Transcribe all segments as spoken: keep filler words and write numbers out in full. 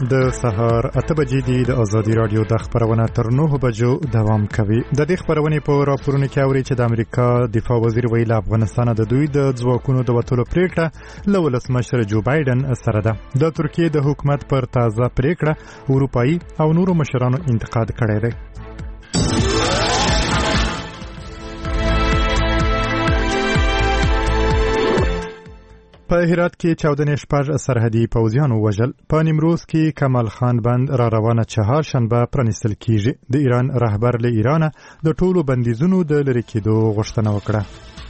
د سهار اته بجې دي. د ازادي رادیو د خبرونه تر نهه بجو دوام کوي. د دې خبرونې په راپورونو کې اوري چې د امریکا دفاع وزیر ویل افغانستان د دوی د ځواکونو د وټولو پریکړه له ولسمشر جو بایدن سره ده. د ترکیې د حکومت پر تازه پریکړه اروپایي او نورو مشرانو انتقاد کړی دی. په هرات کې چاودنې شپږ سرحدي پوځیان ووژل. په نیمروز کې کمال خان بند را روانه چهار شنبه پرانیستل کیږي. د ایران رهبر له ایرانه د ټولو بندیزونو د لرې کېدو غوښتنه وکړه.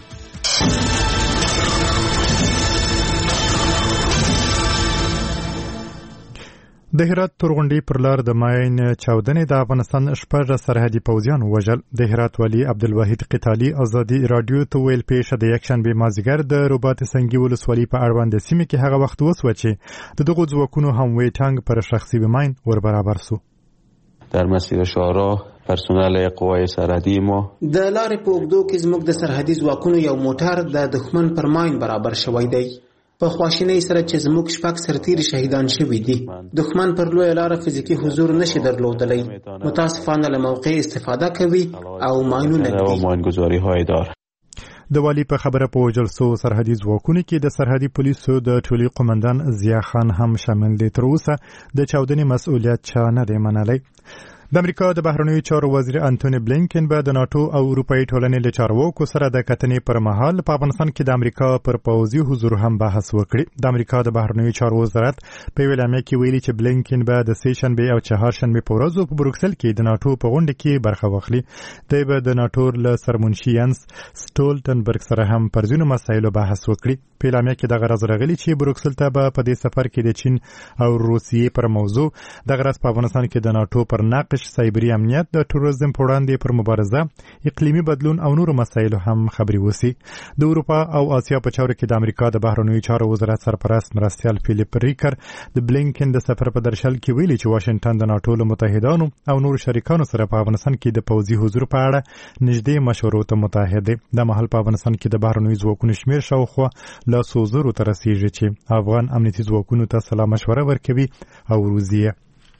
د هرات تورغونډي پر لار د ماین چاودنې د افغانستان شپږ سرحدي پوځیان ووژل. د هرات والی عبدالواحد قتالي ازادي رادیو ته ویل پیښه د یکشنبه مازیګر د رباط سنگي ولسوالۍ په اړوند سیمه کې هغه وخت وسوه چې د دغو ځواکونو هموی ټانګ پر شخصي ماین ور برابر سو. در مسیر شاهراه پرسنل قوای سرحدی ما د لارې په اوږدو کې زموږ د سرحدي ځواکونو یو موټر د دښمن پر ماین برابر شوی دی. په خواشینۍ سره چې زموږ شپږ سرتیري شهیدان شوي دي. دښمن پر لویه لاره فزیکي حضور نشي درلودلی. متاسفانه له موقع استفاده کوي او ماینونه ږدي. د والی په خبره په وجلسو سرحدي ځواکونو کې د سرحدي پولیسو د ټولي قومندان ضیا خان هم شامل دي. تر اوسه د چاودنې مسؤلیت چا نه دی منلی. د امریکا د بهرنیو چارو وزیر انټونی بلینکن به د ناتو او اروپایي ټولنې له چارواکو سره د کتنې پر مهال په افغانستان کې د امریکا پر پوځي حضور هم بحث وکړي. د امریکا د بهرنیو چارو وزارت په یوه اعلامیه کې ویلي چې بلینکن به د سه شنبې او چهارشنبې په ورځو په بروکسل کې د ناتو په غونډه کې برخه واخلي. دی به د ناتو له سرمنشي ینس سټولټنبرګ سره هم پر ځینو مسایلو بحث وکړي. په اعلامیه کې دغه راز راغلي چې بروکسل ته به په دې سفر کې د چین او روسیې پر موضوع دغه راز په افغانستان کې د ناتو پر ناقش سایبري امنیت، د تروریزم په وړاندې پر مبارزه، اقلیمي بدلون او نورو مسایلو هم خبري وسی. د اروپا او آسیا په چارو کې د امریکا د بهرنیو چارو وزارت سرپرست مرستیال فیلیپ ریکر د بلینکن د سفر په درشل کې ویلي چې واشنگټن د ناتو له متحدانو او نورو شریکانو سره په افغانستان کې د پوځي حضور په اړه نږدې مشورو ته متحد دی. د مهال په افغانستان کې د بهرنیو ځواکونو شمیر شاوخوا له څو زرو ته رسیږي چې افغان امنیتي ځواکونو ته سلا مشوره ورکوي او روزي.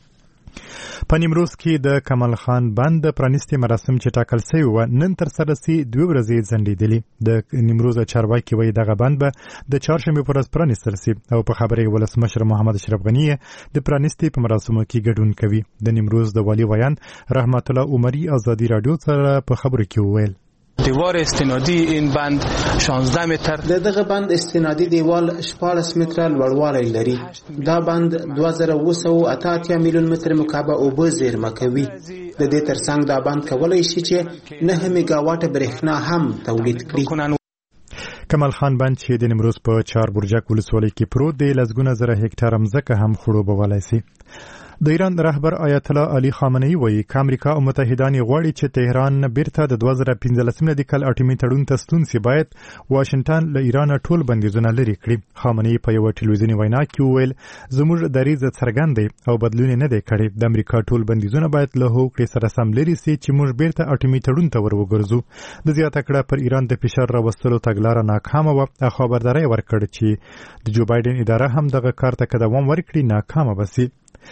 په نیمروز کې د کمال خان بند پرانیستي مراسم چې ټاکل شوي وو نن تر سره سي دوه ورځې ځنډېدلي. د نیمروز چارواکي وایي دغه بند به د چهارشنبې په ورځ پرانیستل سي او په خبره یې ولسمشر محمد اشرف غني د پرانیستي په مراسمو کې ګډون کوي. د نیمروز د والي ویان رحمت الله عمري ازادي رادیو سره په خبرو کې وویل دیوار استنادی این بند شانزده متر د دغه بند استنادی دیوال شپاړس متره لوړوالی لري. دا بند دوه زره اوه سوه اته اتیا میلیون متر مکعب اوبه زیرمه کوي. د دې ترڅنګ دا بند کولی شي چې نه میګاواټه برېښنا هم تولید کړي. کمال خان بند چې د نیمروز په چار برجک ولسوالۍ کې پروت دی لسګونه زره هکټاره مځکه هم خړوبولی سي. د ایران رهبر آیت الله علي خامنه‌ای وایي چې امریکا او متحدان یې غواړي چې تهران بیرته د دوه زره پنځلسم د کال اټومي تړون ته ستون سي. باید واشنگټن له ایران ټول بندیزونه لرې کړي. خامنه‌ای په یوه ټلویزیوني وینا کې وویل زموږ دریځ څرګند دی او بدلون نه دی کړی. د امریکا ټول بندیزونه باید له هوکړې سره سم لرې سي چې موږ بیرته اټومي تړون ته ور وګرځو. د زیاته کړه پر ایران د فشار راوستلو تګلاره ناکامه وه او خبرداری ورکړ چې د جو بایدن اداره هم دغه کار ته که دوام ورکړي ناکامه به سي.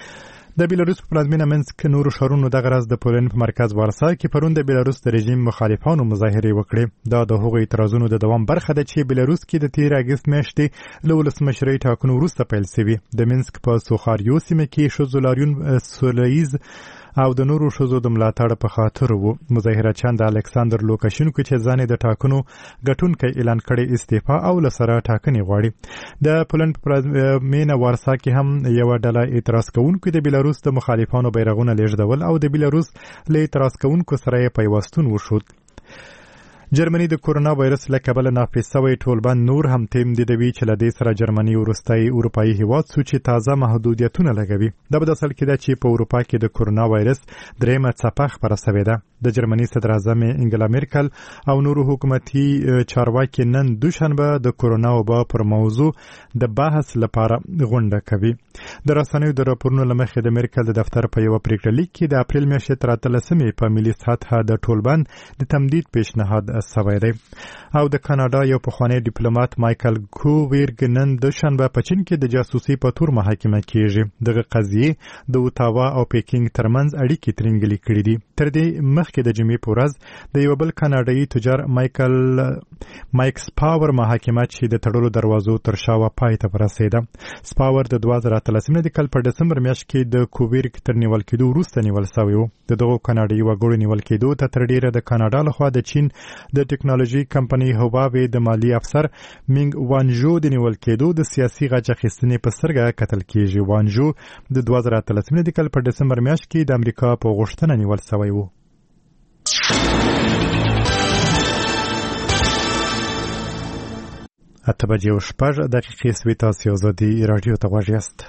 د بیلاروس په پلازمینه منسک نورو ښارونو دغه راز د پولند په مرکز وارسا کې پرون د بیلاروس د رژیم مخالفانو مظاهرې وکړې. دا د هغو اعتراضونو د دوام برخه ده چې بیلاروس کې د تیر اګست میاشتې له ولسمشرۍ ټاکنو وروسته پیل شوي. د منسک په سوخاریو سیمه کې ښځو لاریون سوله ییز او د نورو ښځو د ملاتړ په خاطر وو. مظاهرچیان د الکساندر لوکاشینکو چې ځان د ټاکنو ګټونکی اعلان کړی استعفا او له سره ټاکنې غواړي. د پولند په پلازمینه وارسا کې هم یوه ډله اعتراض کوونکو د بیلاروس د مخالفانو بیرغونه لیږدول او د بیلاروس له اعتراض کوونکو سره یې پیوستون وشود. جرمني د کورونا وایرس له کبله نافذ شوی ټول بند نور هم تمدیدوي چې له دې سره جرمني وروستی اروپایي هیواد سو چې تازه محدودیتونه لګوي. دا به د اصل کې ده چې په اروپا کې د کورونا وایرس درېیمه څپه خپره شوې ده. د جرمني صدر اعظم انګلا میرکل او نورو حکومتي چارواکي نن دوشنبه د کورونا وبا پر موضوع د بحث لپاره غونډه کوي. د رسنیو د راپورونو لمخې د میرکل د دفتر په یو پریکړه لیک کې د اپریل میاشتې تر اتلسمې په ملي سطحه د ټولبند د تمدید پیشنهاد شوی دی. او د کاناډا یو پخوانی ډیپلوماټ مایکل کوویرګ نن دوشنبه په چین کې د جاسوسي په تور محاکمه کیږي. دغه قضیه د اوتاوا او پیکینګ ترمنځ اړیکې ترنګلې کړې دي. تر دې مخکې د جمعې په ورځ د یو بل کاناډایي تجار مایکل مایکس پاور محاکمه چې د تړلو دروازو تر شاوه پای ته ورسېده. سپاور د دوه زره اتلسم د کال په ډسمبر میاشت کې د کوویرګ تر نیول کېدو وروسته نیول شوی و. د دغو کاناډایي وګړو نیول کېدو ته تر ډیره د کاناډا لخوا د چین د ټیکنالوژي کمپنۍ هواوی د مالی افسر مینګ وانجو د نیول کېدو د سیاسي غچ اخیستنې په سترګه کتل کېږي. وانجو د دوه زره اتلسم د کال په ډسمبر میاشت کې د امریکا په غوښتنه نیول شوی و. اته بجې او شپږ دقیقې سوي. تاسو ازادي راډیو ته غوږ یاست.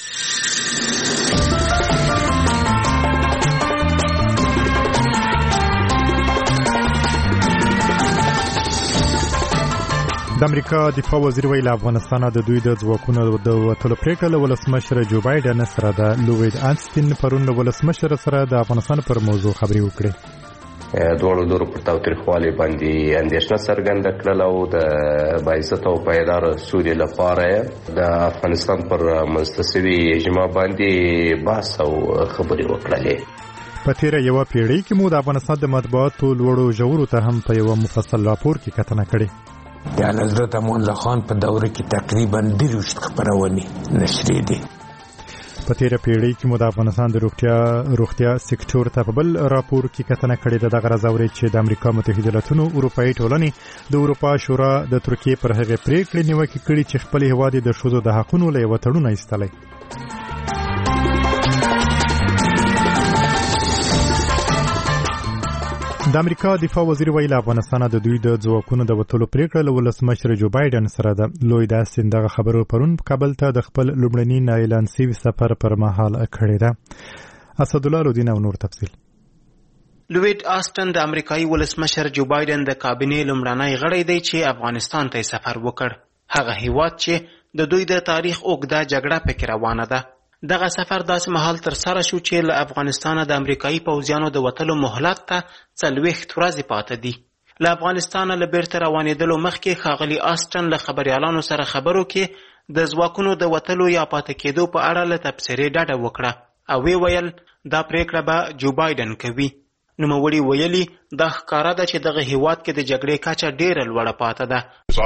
د امریکا دفاع وزیر ویل افغانستان د دوی د ځواکونو د وتلو پریکړه له ولسمشر جو بایډن سره د لوید انستین پرون له ولسمشر سره د افغانستان پر موضوع خبرې وکړې. دواړو لورو پر تاوتریخوالي باندې اندېښنه څرګنده کړله او د باعث او پایدار سولې لپاره د افغانستان پر منځته اجماع باندې بحث او خبرې وکړلې. په تیره یوه پیړۍ کې مو د افغانستان د مطبوعاتو لوړو ژورو ته هم په یوه مفصل راپور کې کتنه کړې. د حضرت امان الله خان په دوره کې تقریبا دېرش خپرونې نشرې دي. په تیره پیړۍ کې مو د افغانستان د روغتیا روغتیا سکتور ته په بل راپور کې کتنه کړې ده. دغه راز اورئ چې د امریکا متحده ایالاتونو اروپایي ټولنې د اروپا شورا د ترکیې پر هغې پریکړې نیوکې کړي چې خپل هېواد یې د ښځو د حقونو له یوه تړون ایستلی. د امریکا دفاع وزیر ویل افغانستان د دوی د ځواکونو د وتلو پریکړه له ولسمشر جو بایډن سره ده. لوید انستین دغه خبرو پرون کابل ته د خپل لومړني نااعلان سوي سفر پر مهال کړې ده. اسدالله لودین او نور تفصیل. لوید انستین د امریکایي ولسمشر جو بایډن د کابینې لومړنی غړی دی چې افغانستان ته سفر وکړ. هغه هیواد چې د دوی د تاریخ اوږده جګړه پکې روانه ده. دغه سفر داسې مهال تر سره شو چې له افغانستانه د امریکایي پوځیانو د وتلو مهلت ته څلوېښت ورځې پاته دي. له افغانستانه له بیرته روانېدلو مخکې ښاغلي انستین له خبریالانو سره خبرو کې د ځواکونو د وتلو یا پاته کېدو په اړه له تبصرې ډډه وکړه او وی ویل دا پریکړه به جو بایډن کوي. نوموړي ویلي دا ښکاره ده چې دغه هیواد کې د جګړې کچه ډېره لوړه پاته ده.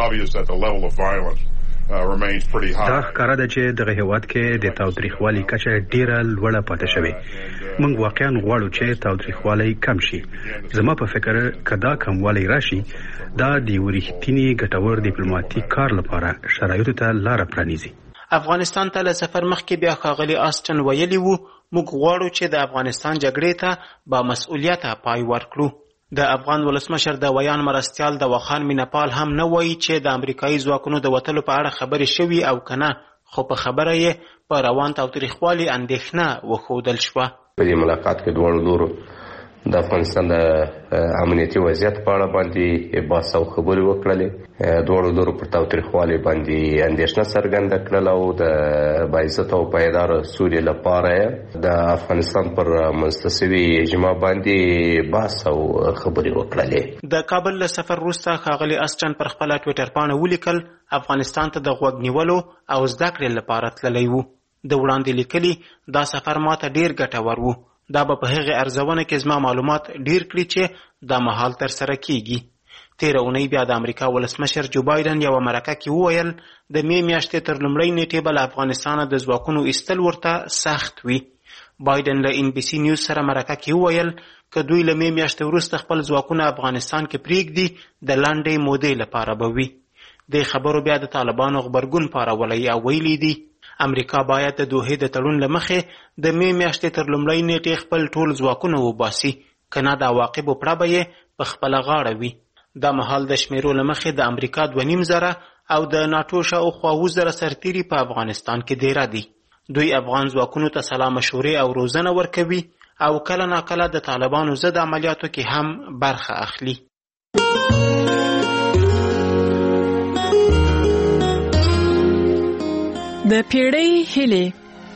دا ښکاره ده چې دغه هیواد کې د تاوتریخوالي کچه ډیره لوړه پاتې شوې. موږ واقعا غواړو چې تاوتریخوالی کم شي. زما په فکر که دا کموالی راشي دا د یو رښتیني ګټور ډیپلوماټیک کار لپاره شرایطو ته لاره پرانیزي. افغانستان ته له سفر مخکې بیا ښاغلي انستین ویلي وو موږ غواړو چې د افغانستان جګړې ته با مسؤلیته پای ورکړو. د افغان ولسمشر د ویان مرستیال د وخان مینپال هم نه وایي چې د امریکایي ځواکونو د وتلو په اړه خبرې شوي او کنه، خو په خبره یې په روان تاوتریخوالي اندېښنه وښودل شوه. په دې ملاقات کې دواړو لورو د افغانستان د امنیتي وضعیت په اړه باندې بحث او خبرې وکړلې. دواړو لورو پر تاوتریخوالي باندې اندېښنه څرګنده کړله او د باعث او پایدار سولې لپاره د افغانستان پر منځته سوي اجماع باندې بحث او خبرې وکړلې. د کابل له سفر وروسته ښاغلي انستین پر خپله ټویټر پاڼه ولیکل افغانستان ته د غوږ نیولو او زده کړې لپاره تللی و. د وړاندې لیکلي دا سفر ماته ډېر ګټور و. دا به په هغې ارزونه کې زما معلومات ډیر کړي چې دا مهال تر سره کیږي. تیره اونۍ بیا د امریکا ولسمشر جو بایډن یوه مرکه کې وویل د مې میاشتې تر لومړۍ نیټې به له افغانستانه د ځواکونو ایستل ورته سخت وي. بایډن له ان بي سي نیوز سره مرکه کې وویل که دوی له مې میاشتې وروسته خپل ځواکونه افغانستان کې پرېږدي د لنډې مودې لپاره به وي. دې خبرو بیا د طالبانو غبرګون پارولی او ویلي دي امریکا باید د دوحې د تړون له مخې د مې میاشتې تر لومړۍ نیټې خپل ټول ځواکونه وباسي، که نه د عواقبو پړه به یې په خپله غاړه وي. دا مهال د شمیرو له مخې د امریکا دوه نیم زره او د ناټو شاوخوا اووه زره سرتیري په افغانستان کې دیره دي. دوی افغان ځواکونو ته سلا مشورې او روزنه ورکوي او کله ناکله د طالبانو ضد عملیاتو کې هم برخه اخلي. د پیړۍ هیلې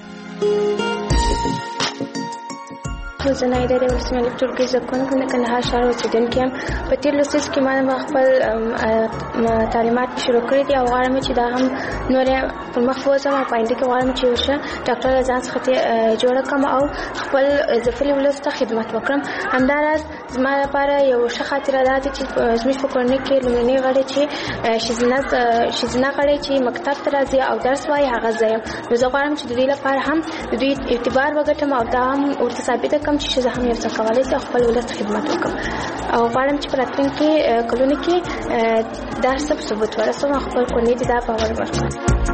زه نایده د ولسمشر ټولګي زده کوونکې د کندهار ښار اوسېدونکې یم. په تېر لوست کې ما خپل تعلیمات شروع کړي دي او غواړم چې دا هم نور پر مخ بوځم او په آینده کې غواړم چې یو ښه ډاکټر له ځان څخه جوړه کړم او خپل ځپلي ولس ته خدمت وکړم. همداراز زما لپاره یو ښه خاطره دا ده چې زموږ په کورنۍ کې لومړنۍ غړی چې ښځینه غړی چې مکتب ته راځي او درس وایي هغه زه یم. نو زه غواړم چې د دوی لپاره هم د دوی اعتبار وګټم او دا هم ورته ثابته کړم چې ښځه هم یو څه کولی شي او خپل ولس ته خدمت وکړم. او غواړم چې په راتلونکي کلونو کې دا څه په ثبوت ورسوم او خپل کورنۍ ته دا باور ورکړم.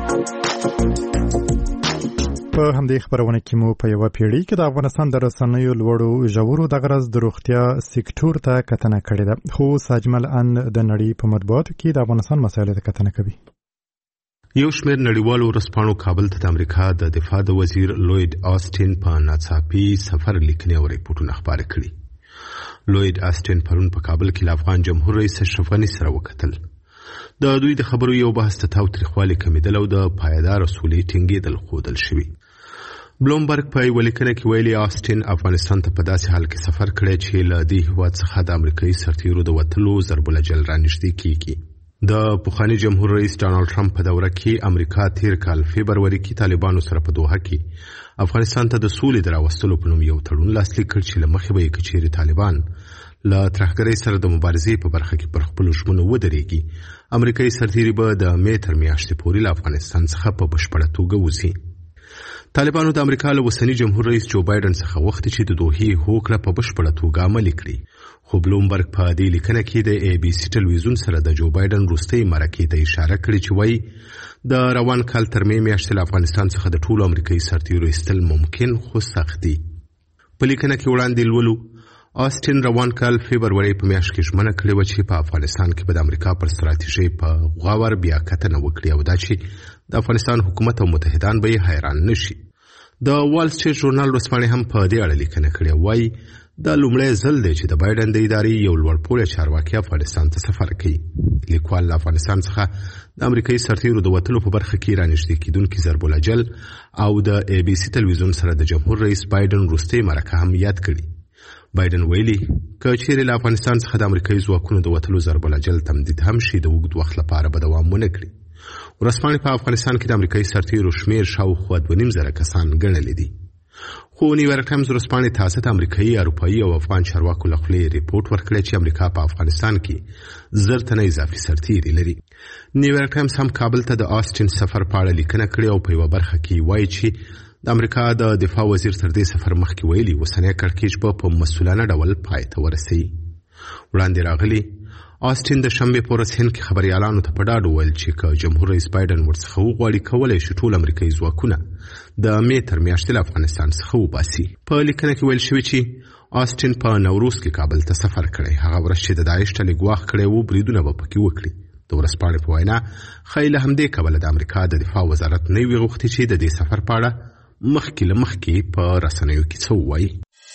په همدې خبرونه کې مو په یوه پیړۍ کې د افغانستان د رسنیو لوړو ژورو د غرض د روغتیا سکتور ته کتنه کړې ده. خو ساجمل ان د نړۍ په مطبوعاتو کې د افغانستان مسایلو ته کتنه کوي. یو شمېر نړیوالو ورځپاڼو کابل ته د امریکا د دفاع د وزیر لوید آسټین په ناڅاپي سفر لیکنې او ریپورټونه خپاره کړي. لوید آسټین پرون په کابل کې له افغان جمهور رئیس اشرف غني سره وکتل. د دوی د خبرو یو بحث ته تاوتریخوالی کمیدل او د پایدار سولې ټینګېدل ښودل شوي. بلومبرګ په یوه لیکنه کې ویلي آسټین افغانستان ته په داسې حال کې سفر کړی چې له دې هېواد څخه د امریکایي سرتیرو د وتلو ضرب الجل رانږدې کیږي. د پخواني جمهور رئیس ډانلډ ټرمپ په دوره کې امریکا تیر کال فبروري کې طالبانو سره په دوحه کې افغانستان ته د سولې د راوستلو په نوم یو تړون لاسلیک کړ چې له مخې به یې که چیرې طالبان له ترهګرۍ سره د مبارزې په برخه کې پر خپلو ژمنو ودرېږي امریکایي سرتیري به د مې تر میاشتې پورې له افغانستان څخه په بشپړه توګه وځي. طالبانو د امریکا له اوسني جمهور رئیس جو بایډن څخه غوښتي چې د دوحې هوکړه په بشپړه توګه عملي کړي. خو بلومبرګ په دې لیکنه کې د ای بي سي ټلویزیون سره د جو بایډن وروستۍ مرکې ته اشاره کړې چې وایي د روان کال تر مې میاشتې له افغانستان څخه د ټولو امریکایي سرتیرو ایستل ممکن خو سخت دي. په لیکنه کې وړاندې لولو آسټین روان کال فبروري په میاشت کې ژمنه کړې وه چې په افغانستان کې به د امریکا پر ستراتیژۍ په غور بیا کتنه وکړي او دا چې د افغانستان حکومت او متحدان به یې حیران نشي. د وال سټریټ ژورنال ورځپاڼې هم په دې اړه لیکنه کړې وایي دا لومړی ځل دی چې د بایډن د ادارې یو لوړپوړی چارواکي افغانستان ته سفر کوي. لیکوال له افغانستان څخه د امریکایي سرتیرو د وتلو په برخه کې رانږدې کیدونکي ضرب الجل او د ای بي سي ټلویزیون سره د جمهور رئیس بایډن وروستۍ مرکه هم یاد کړي. بایډن ویلي که چیرې له افغانستان څخه د امریکایي ځواکونو د وتلو ضرب الجل تمدید هم شي د اوږد وخت لپاره به دوام ونه کړي. ورځپاڼې په افغانستان کې د امریکایي سرتیرو شمېر شاوخوا دوه نیم زره کسان ګڼلي دي. خو نیویارک ټایمز ورځپاڼې تازه د امریکایي اروپایي او افغان چارواکو له خولې ریپورټ ورکړی چې امریکا په افغانستان کې زر تنه اضافي سرتیري لري. نیویارک ټایمز هم کابل ته د آسټین سفر په اړه لیکنه کړې او په یوه برخه کې وایي چې د امریکا د دفاع وزیر تر دې سفر مخکې ویلي اوسنی کړکېچ به په مسؤلانه ډول پای ته ورسوي. وړاندې راغلي آسټین د شنبې په ورځ هند کې خبریالانو ته په ډاډ وویل چې که جمهور رئیس بایډن ورڅخه وغواړي کولی شي ټول امریکایي ځواکونه د مې تر میاشتې له افغانستان څخه وباسي. په لیکنه کې ویل شوي چې آسټین په نوروز کې کابل ته سفر کړی. هغه ورځ چې د داعش ډلې ګواښ کړی و بریدونه به پکې وکړي. د ورځپاڼې په وینا ښایي له همدې کبله د امریکا د دفاع وزارت نه وي غوښتي چې د دې سفر په اړه مخکې له مخکې په رسنیو کې څه ووایي.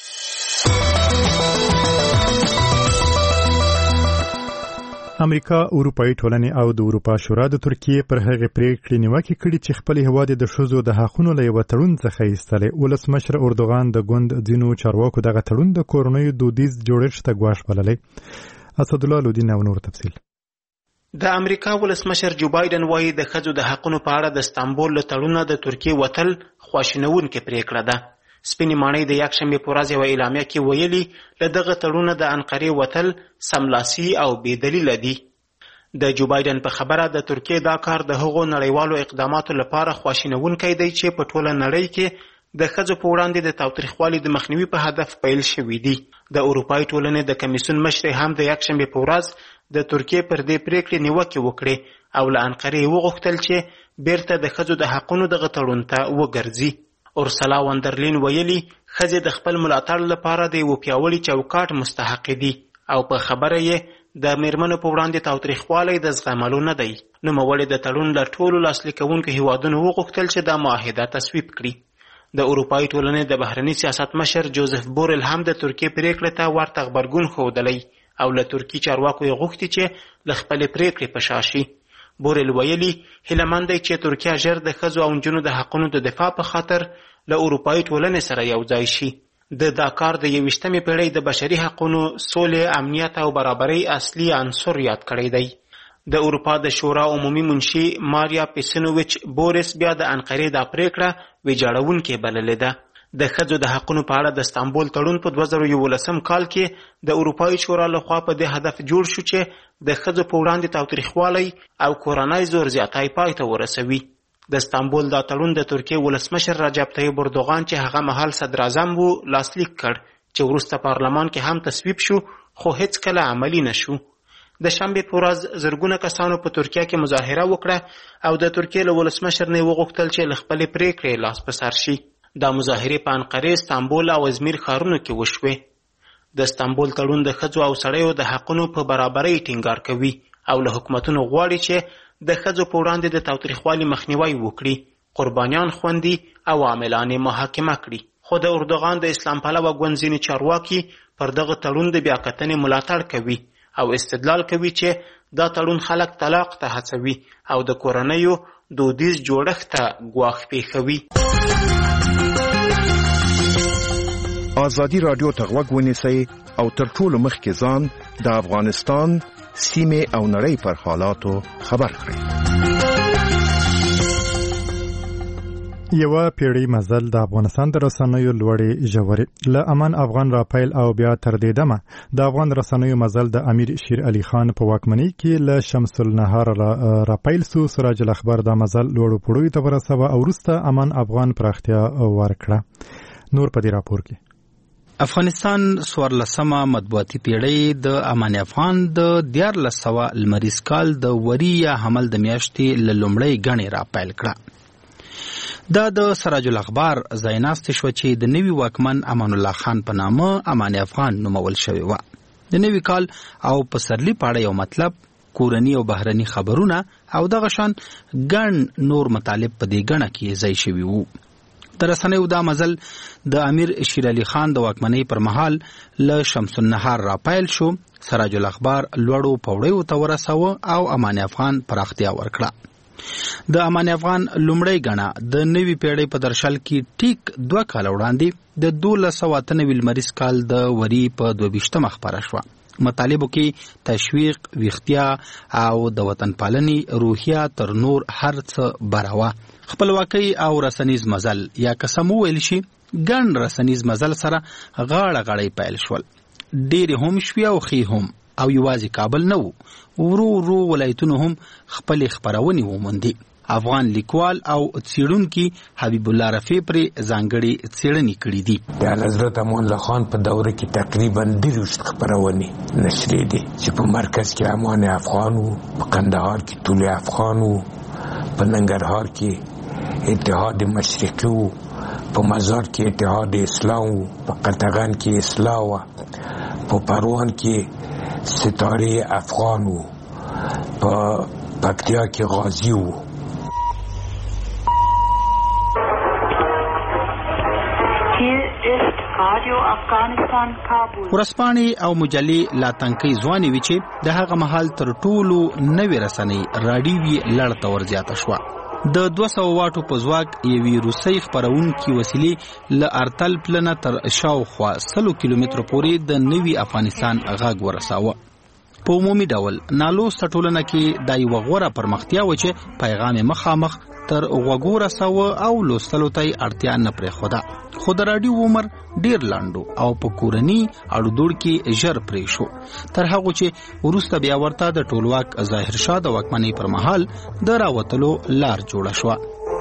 امریکا، اروپایي ټولنې او د اروپا شورا د ترکیې پر هغې پریکړې نیوکې کړي چې خپل هېواد د ښځو د حقونو له یوه تړون څخه ایستلی. ولسمشر اردوغان د ګوند ځینو چارواکو دغه تړون د کورنیو دودیز جوړښت ته ګواښ بللی. اسدالله لودین او نور تفصیل. د امریکا ولسمشر جو بایډن وایي د ښځو د حقونو په اړه د استانبول له تړونه د ترکیې وتل خواشینونکې پریکړه ده. سپینې ماڼۍ د یکشنبې په ورځ یوه اعلامیه کې ویلي له دغه تړونه د انقرې وتل سملاسي او بې دلیله دي. د جو بایډن په خبره د ترکیې دا کار د هغو نړیوالو اقداماتو لپاره خواشینونکی دی چې په ټوله نړۍ کې د ښځو په وړاندې د تاوتریخوالي د مخنیوي په هدف پیل شوي دي. د اروپایي ټولنې د کمیسیون مشرې هم د یکشنبې په ورځ د ترکیې پر دې پریکړې نیوکې وکړې او له انقرې وغوښتل چې بیرته د ښځو د حقونو دغه تړون ته وګرځي. اورسلا وندرلین ویلي ښځې د خپل ملاتړ لپاره د یو پیاوړي چوکاټ مستحق دي او په خبره یې د میرمنو په وړاندې تاوتریخوالی د زغملو نه دی. نوموړې د تړون له ټولو لاسلیک کوونکو هیوادونو وغوښتل چې دا معاهده تصویب کړي. د اروپایي ټولنې د بهرني سیاست مشر جوزف بورل هم د ترکیې پریکړې ته ورته غبرګون ښودلی او له ترکي چارواکو یې غوښتي چې له خپلې پریکړې په شا شي. بورل ویلي هیله مند دی چې ترکیه ژر د ښځو او نجونو د حقونو د دفاع په خاطر له اروپایي ټولنې سره یو ځای شي. د دا کار د یویشتمې پیړۍ د بشري حقونو، سولې، امنیت او برابرۍ اصلي عنصر یاد کړی دی. د اروپا د شورا عمومي منشي ماریا پیسنوویچ بوریس بیا د انقرې دا پریکړه ویجاړونکې بللې ده. د ښځو د حقونو په اړه د استانبول تړون په دوه زره یولسم کال کې د اروپایي شورا لخوا په دې هدف جوړ شو چې د ښځو په وړاندې تاوتریخوالی او کورنی زور زیاتی پای ته ورسوي. د استانبول دا تړون د ترکیې ولسمشر رجب طیب اردوغان چې هغه مهال صدراعظم و لاسلیک کړ چې وروسته پارلمان کې هم تصویب شو خو هیڅ کله عملي نشو. د شنبې په ورځ زرګونه کسانو په ترکیه کې مظاهره وکړه او د ترکیې له ولسمشر نه یې وغوښتل چې له خپلې پریکړې لاس په سر شي. دا مظاهرې په انقرې، استانبول او ازمیر ښارونو کې وشوې. د استانبول تړون د ښځو او سړیو د حقونو په برابرۍ ټینګار کوي او له حکومتونو غواړي چې د ښځو په وړاندې د تاوتریخوالي مخنیوی وکړي، قربانیان خوندي او عاملان یې محاکمه کړي. خو د اردوغان د اسلام پلوه ګوند ځینې چارواکي پر دغه تړون د بیاکتنې ملاتړ کوي او استدلال کوي چې دا تړون خلک طلاق ته هڅوي او د کورنیو دودیز جوړښت ته ګواښ پیښوي. آزادي رادیو ته غوږ ونیسئ او تر ټولو مخکې ځان د افغانستان سیمې او نړۍ پر حالاتو خبر کړئ. یوه پیړۍ مزل د افغانستان د رسنیو لوړې ژورې له امان افغان راپیل او بیا تر دې دمه د افغان رسنیو مزل د امیر شیر علي خان په واکمنۍ کې له شمس النهار راپیل سو. سراج الاخبار دا مزل لوړو پوړیو ته ورسوه او وروسته امان افغان پراختیا ورکړه. نور په دې راپور کې افغانستان څوارلسمه مطبوعاتي پیړۍ د امان افغان د دیارلس سوه لمریز کال د وري یا حمل د میاشتې له لومړۍ ګڼې راپیل کړه. دا د سراج الاخبار ځای ناستې شوه چې د نوي واکمن امان الله خان په نامه امان افغان نومول شوې وه. د نوي کال او پسرلي په اړه یو مطلب، کورني او بهرني خبرونه او دغه شان ګڼ نور مطالب په دې ګڼه کې ځای شوي وو. د رسنیو دا مزل د امیر شیر علي خان د واکمنۍ پر مهال له شمس النهار راپیل شو. سراج الاخبار لوړو پوړیو ته ورسوه او امان افغان پراختیا ورکړه. د امان افغان لومړی ګڼه د نوي پیړۍ په درشل کې ټیک دوه کاله وړاندې د دولس سوه اته نوي لمریز کال د وري په دوه ویشتمه خپره شوه. مطالبو کې تشویق، ویښتیا او د وطن پالنې روحیه تر نور هر څه براوه. خپلواکۍ او رسنیز مزل یا قسم وویل شي ګڼ رسنیز مزل سره غاړه غړۍ پیل شول. ډېرې هم شوې او ښې هم، او یوازې کابل نه وو، ورو ورو ولایتونو هم خپلې خپرونې وموندې. افغان لیکوال او څېړونکي حبیب الله رفیع پرې ځانګړې څېړنې کړې دي. د حضرت امان الله خان په دوره کې تقریبا دېرش خپرونې نشرې دي چې په مرکز کې امان افغان وو، په قندهار کې طلوع افغان وو، په ننګرهار کې اتحاد مشرقي وو، په مزار کې اتحاد اسلام وو، په قطغن کې اصلاح وه، په پروان کې ستاره افغان وو، په پکتیا کې غازی وو. ورځپاڼې او مجلې لا تنکۍ ځوانې وي چې د هغه مهال تر ټولو نوې رسنۍ راډیو یې لړ ته ورزیاته شوه. د دوه سوه واټو په ځواک یوې روسۍ خپرونکي وسیلې له ارتل پلنه تر شاوخوا سلو کیلومترو پورې د نوي افغانستان غږ ورساوه. په عمومي ډول نالوسته ټولنه کې دا یوه غوره پرمختیا وه چې پیغام یې مخامخ تر غوږو رساوه او لوستلو ته یې اړتیا نه پرېښوده. خو د راډیو عمر ډېر لنډ او په کورني اړودوړ کې ژر پرې شو، تر هغو چې وروسته بیا ورته د ټولواک ظاهرشاه د واکمنۍ پر مهال د راوتلو لار جوړه شوه.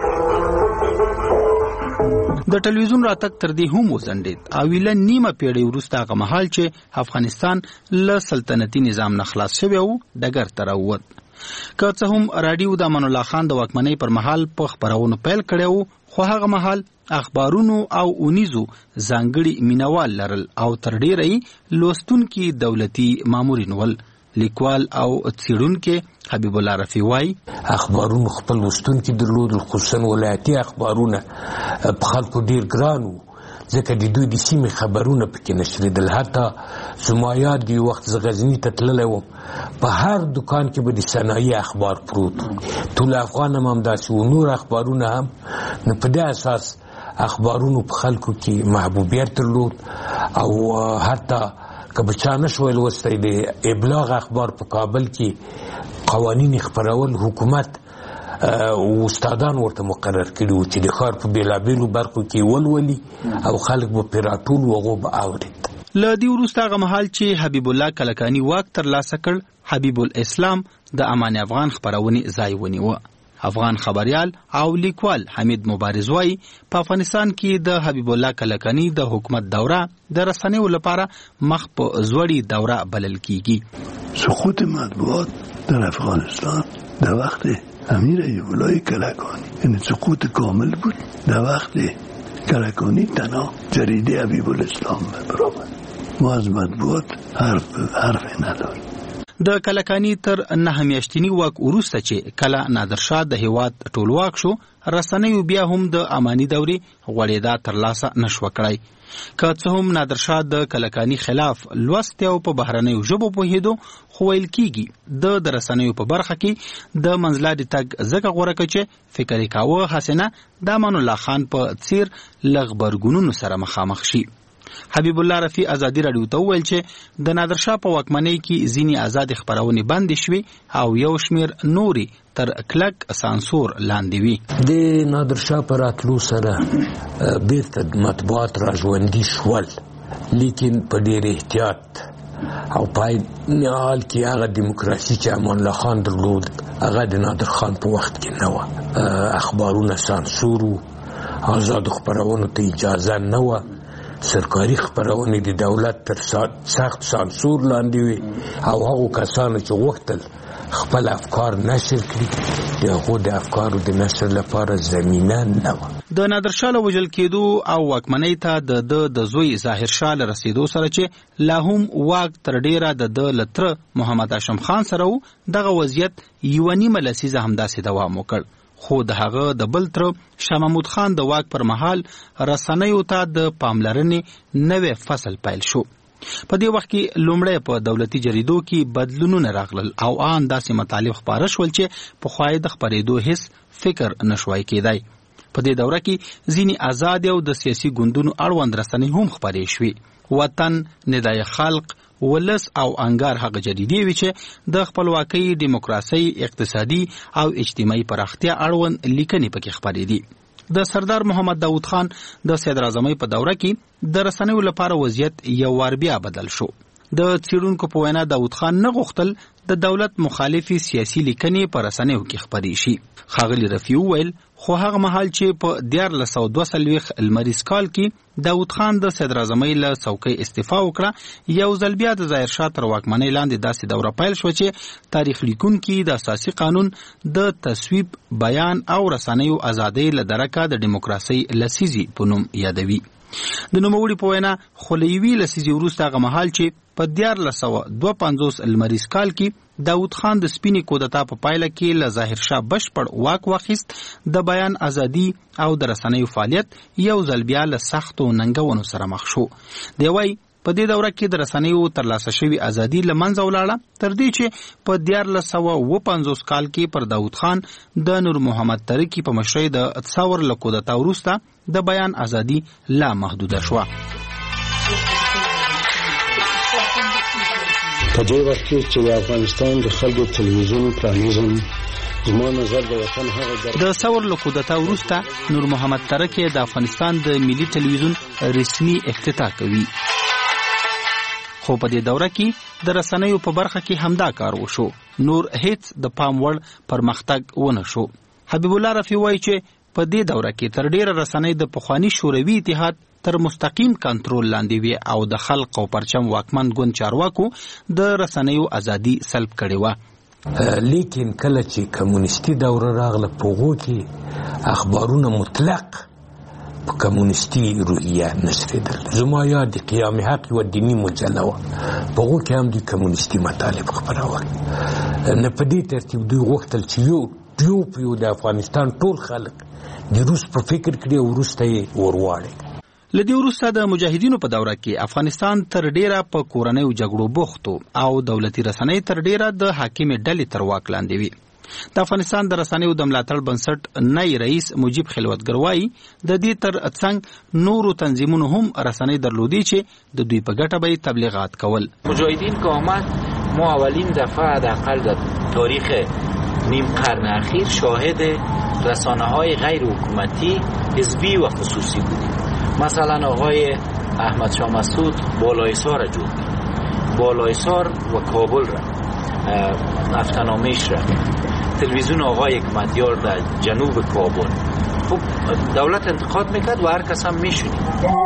د ټلویزیون راتګ تر دې هم وځنډېد او له نیمه پیړۍ وروسته هغه مهال چې افغانستان له سلطنتي نظام نه خلاص شوی و ډګر ته راووت. که څه هم راډیو د امان الله خان د واکمنۍ پر مهال په خپرونو پیل کړی و، خو هغه مهال اخبارونو او اونیزو ځانګړي مینوال لرل او تر ډیره لوستونکي دولتي مامورین ول. لیکوال او څېړونکی حبیب الله رفیع وایي اخبارونو خپل لوستونکي درلودل، خصوصا ولایتي اخبارونه په خلکو ډېر ګران وو، ځکه د دوی د سیمې خبرونه پکې نشریدل. حتی زما یاد دی وخت زه غزني ته تللی وم، په هر دکان کې به د صنایع اخبار پروت و. ټول افغان هم همداسې و، نور اخبارونه هم. نو په دې اساس اخبارونو په خلکو کې محبوبیت درلود، او حتی که به چا نشوی لوستی د ابلاغ اخبار په کابل کې قوانین خپرول حکومت استادان ورته مقرر کړي وو چې د ښار په بېلابېلو برخو کې ولولي او خلک به پرې راټول و، هغو به اورېد. له دې وروسته هغه مهال چې حبیب الله کلکاني واک ترلاسه کړ، حبیب الاسلام د امان افغان خپرونې ځای ونیوه. افغان خبریال او لیکوال حمید مبارز وایي په افغانستان کې د حبیب الله کلکاني د حکومت دوره د رسنیو لپاره مخ په زوړی دوره بلل کیږي. سقوط مطبوعات در افغانستان در وقت امیر ایوب الله کلکانی یعنی سقوط کامل بود. در وقت کلکانی تنها جریده حبیب الاسلام برآمد. ما از مطبوعات حرف حرف نداریم. د کلکانی تر نه میاشتنی واک وروسته چې کله نادرشاه د هیواد ټولواک شو، رسنیو بیا هم د امانی دورې غوړېدا ترلاسه نشوه کړی. که څه هم نادرشاه د کلکانی خلاف لوست او په بهرنیو ژبو پوهېدو، خو ویل کېږي د د رسنیو په برخه کې د منځلارې تګ ځکه غوره کړ چې فکر یې کاوه حسنه د امان الله خان په څیر له غبرګونونو سره مخامخ شي. حبیب الله رفیع ازادي راډیو ته وویل چې د نادرشاه په واکمنۍ کې ځینې آزاد خپرونې بندې شوې او یو شمېر نورې تر کلک سانسور لاندې وي. د نادرشاه په راتلو سره بیرته مطبوعات را ژوندي شول، لیکن په ډېر احتیاط او پای نهال کې هغه دیموکراسي چې امان الله خان درلود هغه د نادر خان په وخت کې نه وه. اخبارونه سانسور وو، آزاد خپرونو ته اجازه نه وه، سرکاري خپرونې د دولت تر سخت سانسور لاندې وي، او هغو کسانو چې غوښتل خپل افکار نشر کړي د هغو د افکارو د نشر لپاره زمینه نه وه. د نادرشاه له وژل کېدو او واکمنۍ ته د ده د زوی ظاهرشاه له رسېدو سره چې لا هم واک تر ډېره د ده له تره محمد هاشم خان سره و، دغه وضعیت یوه نیمه لسیزه همداسې دوام وکړ. خو د هغه د بل تره شاه محمود خان د واک پر مهال رسنیو ته د پاملرنې نوی فصل پیل شو. په دې وخت کې لومړی په دولتي جریدو کې بدلونونه راغلل او آن داسې مطالب خپاره شول چې پخوا یې د خپرېدو هیڅ فکر نشوای کېدی. په دې دوره کې ځینې آزاد او د سیاسي ګوندونو اړوند رسنۍ هم خپرې شوې. وطن، ندای خلق، ولس او انګار هغه جریدې وي چې د خپلواکۍ، دیموکراسۍ، اقتصادي او اجتماعي پراختیا اړوند لیکنې پکې خپرېدي. د سردار محمد داود خان د صدراعظمۍ په دوره کې د رسنیو لپاره وضعیت یو وار بیا بدل شو. د څېړونکو په وینا داود خان نه غوښتل د دولت مخالفي سیاسي لیکنې په رسنیو کې خپرې شي. ښاغلي رفیع وویل خو هغه مهال چې په دیارلس سوه دوه څلوېښت لمریز کال کې داود خان د صدراعظمۍ له څوکۍ استعفا وکړه، یو ځل بیا د ظاهرشاه تر واکمنۍ لاندې داسې دوره پیل شوه چې تاریخ لیکونکي د اساسي قانون د تصویب، بیان او رسنیو ازادۍ له درکه د ډیموکراسۍ لسیزې په نوم یادوي. د نوموړي په وینا خو له یوې لسیزې وروسته هغه مهال چې په دیارلس سوه دوه پنځوس لمریز کال کې داود خان د سپینې کودتا په پایله کې له ظاهرشاه بشپړ واک واخیست، د بیان ازادي او د رسنیو فعالیت یو ځل بیا له سختو ننګونو سره مخ شو. دی وایي په دې دوره کې د رسنیو ترلاسه شوې ازادي له منځه ولاړه، تر دې چې په دیارلس سوه اووه پنځوس کال کې پر داود خان د نور محمد ترکی په مشرۍ د تصور له کودتا وروسته د بیان ازادي لا محدوده شوه. په دې وخت کې چې د افغانستان د خلکو تلویزیون پرانیزم، زما نظر د وطن هغه د ثور له کودتا وروسته نور محمد ترکی د افغانستان د ملي تلویزیون رسمي افتتاح کوي. خو په دې دوره کې د رسنیو په برخه کې همدا کار وشو، نور هیڅ د پام وړ پرمختګ ونه شو. حبیب الله رفیع وایي چې په دې دوره کې تر ډیره رسنۍ د پخواني شوروي اتحاد تر مستقیم کنټرول لاندې وي او د خلق او پرچم واکمن ګوند چارواکو د رسنیو ازادي سلب کړې وه. لیکن کله چې کمونیستي دوره راغله په هغو کې اخبارونه مطلق په کمونیستي روحیه نشریدل. زما یاد د قیام حق و دینی مجله وه، په هغو کې هم دوی کمونیستي مطالب خپرول. نه په دې ترتیب دوی غوښتل چې یو یو په یو د افغانستان ټول خلک د روس په فکر کړي او وروسته یې ورواړي. لدی وروسته د مجاهدینو په دوره کې افغانستان تر ډیره په کورنیو جګړو بوختو او دولتي رسنۍ تر ډیره د حاکمې ډلې تر واک لاندې وي. د افغانستان د رسنیو د ملاتړ بنسټ نئی رئیس مجیب خلوتګر وایي د دې تر څنګ نورو تنظیمونو هم رسنۍ درلودي چې د دوی په ګټه به تبلیغات کول. مجاهدین که آمد ما اولین دفعه حداقل در تاریخ نیم قرن اخیر شاهد رسانه‌های غیر حکومتی حزبی و خصوصی بودیم. مثلا آقای احمد شاه مسعود بالایسار را جور کرد، بالایسار و کابل را افتنامش را، تلویزیون آقای حکمتیار در جنوب کابل. خب دولت انتقاد میکرد و هر کس هم میشونید.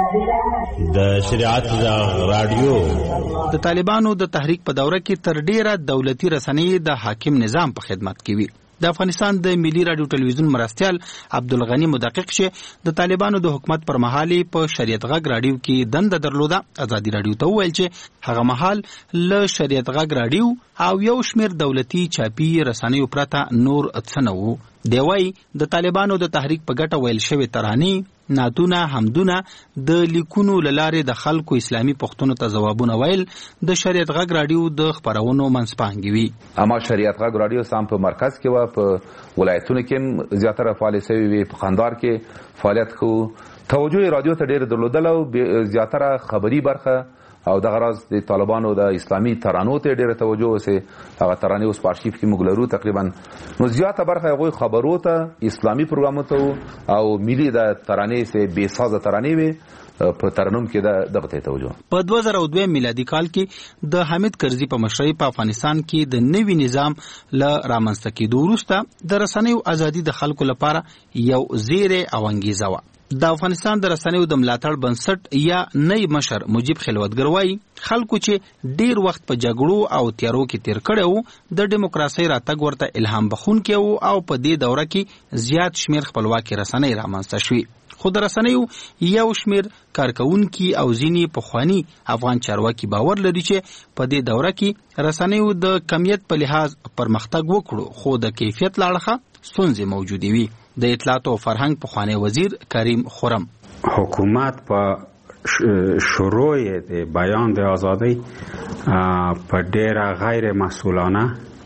د شریعت رادیو د طالبانو د تحریک په دوره کې تر ډیره دولتي رسنۍ د حاکم نظام په خدمت کې وي. د افغانستان د ملي رادیو ټلویزیون مرستیال عبدالغنی مدقق چې د طالبانو د حکومت پر مهال په شریعت غږ رادیو کې دنده درلوده، ازادي رادیو ته وویل چې هغه مهال له شریعت غږ رادیو او یو شمیر دولتي چاپي رسنیو پرته نور څه نه وو. دی وايي د طالبانو د تحریک په ګټه ویل شوی ترانې، نعتونه، حمدونه د لیکونو له لارې د خلکو اسلامي پوښتنو ته ځوابونه ویل د شریعت غږ رادیو د خپرونو منځپانګې وي. اما شریعت غږ رادیو سم په مرکز کې و، په ولایتونو کې زیاتره فعالیت شوی وي، په قندهار کې فعالیت کوو. توجه رادیو ته ډېر درلودل او زیاتره خبري برخه او دغه راز د طالبانو د اسلامي ترانو ته ډېره توجه وسه. هغه ترانې اوس په ارشیف کې موږ لرو تقریبا. نو زیاته برخه هغوی خبرو ته، اسلامي پروګرامو ته او ملي د ترانې سه بې سازه ترانې وي په ترنم کې د دغه ته توجه. په دوه زره دوه میلادي کال کې د حامد کرزي په مشرۍ په افغانستان کې د نوي نظام له رامنځته کېدو وروسته د رسنیو ازادي د خلکو لپاره یو زیری او انګیزه وه. د افغانستان د رسنیو د ملاتړ بنسټ یا نئی مشر مجیب خلوتګر وایي خلکو چې ډیر وخت په جګړو او تیارو کې تیر کړی وو د ډیموکراسۍ راتګ ورته الهام بخښونکی وو او په دې دوره کې زیات شمیر خپلواکي رسنۍ رامنځته شوې. خو د رسنیو یو شمیر کارکونکي او ځینې پخواني افغان چارواکي باور لري چې په دې دوره کې رسنیو د کمیت په لحاظ پرمختګ وکړو، خو د کیفیت له اړخه ستونزې موجودې وي. د اطلاعات او فرهنګ پخوانی وزیر کریم خرم حکومت په شروع د بیان د ازادۍ په ډیره غیر مسئولانه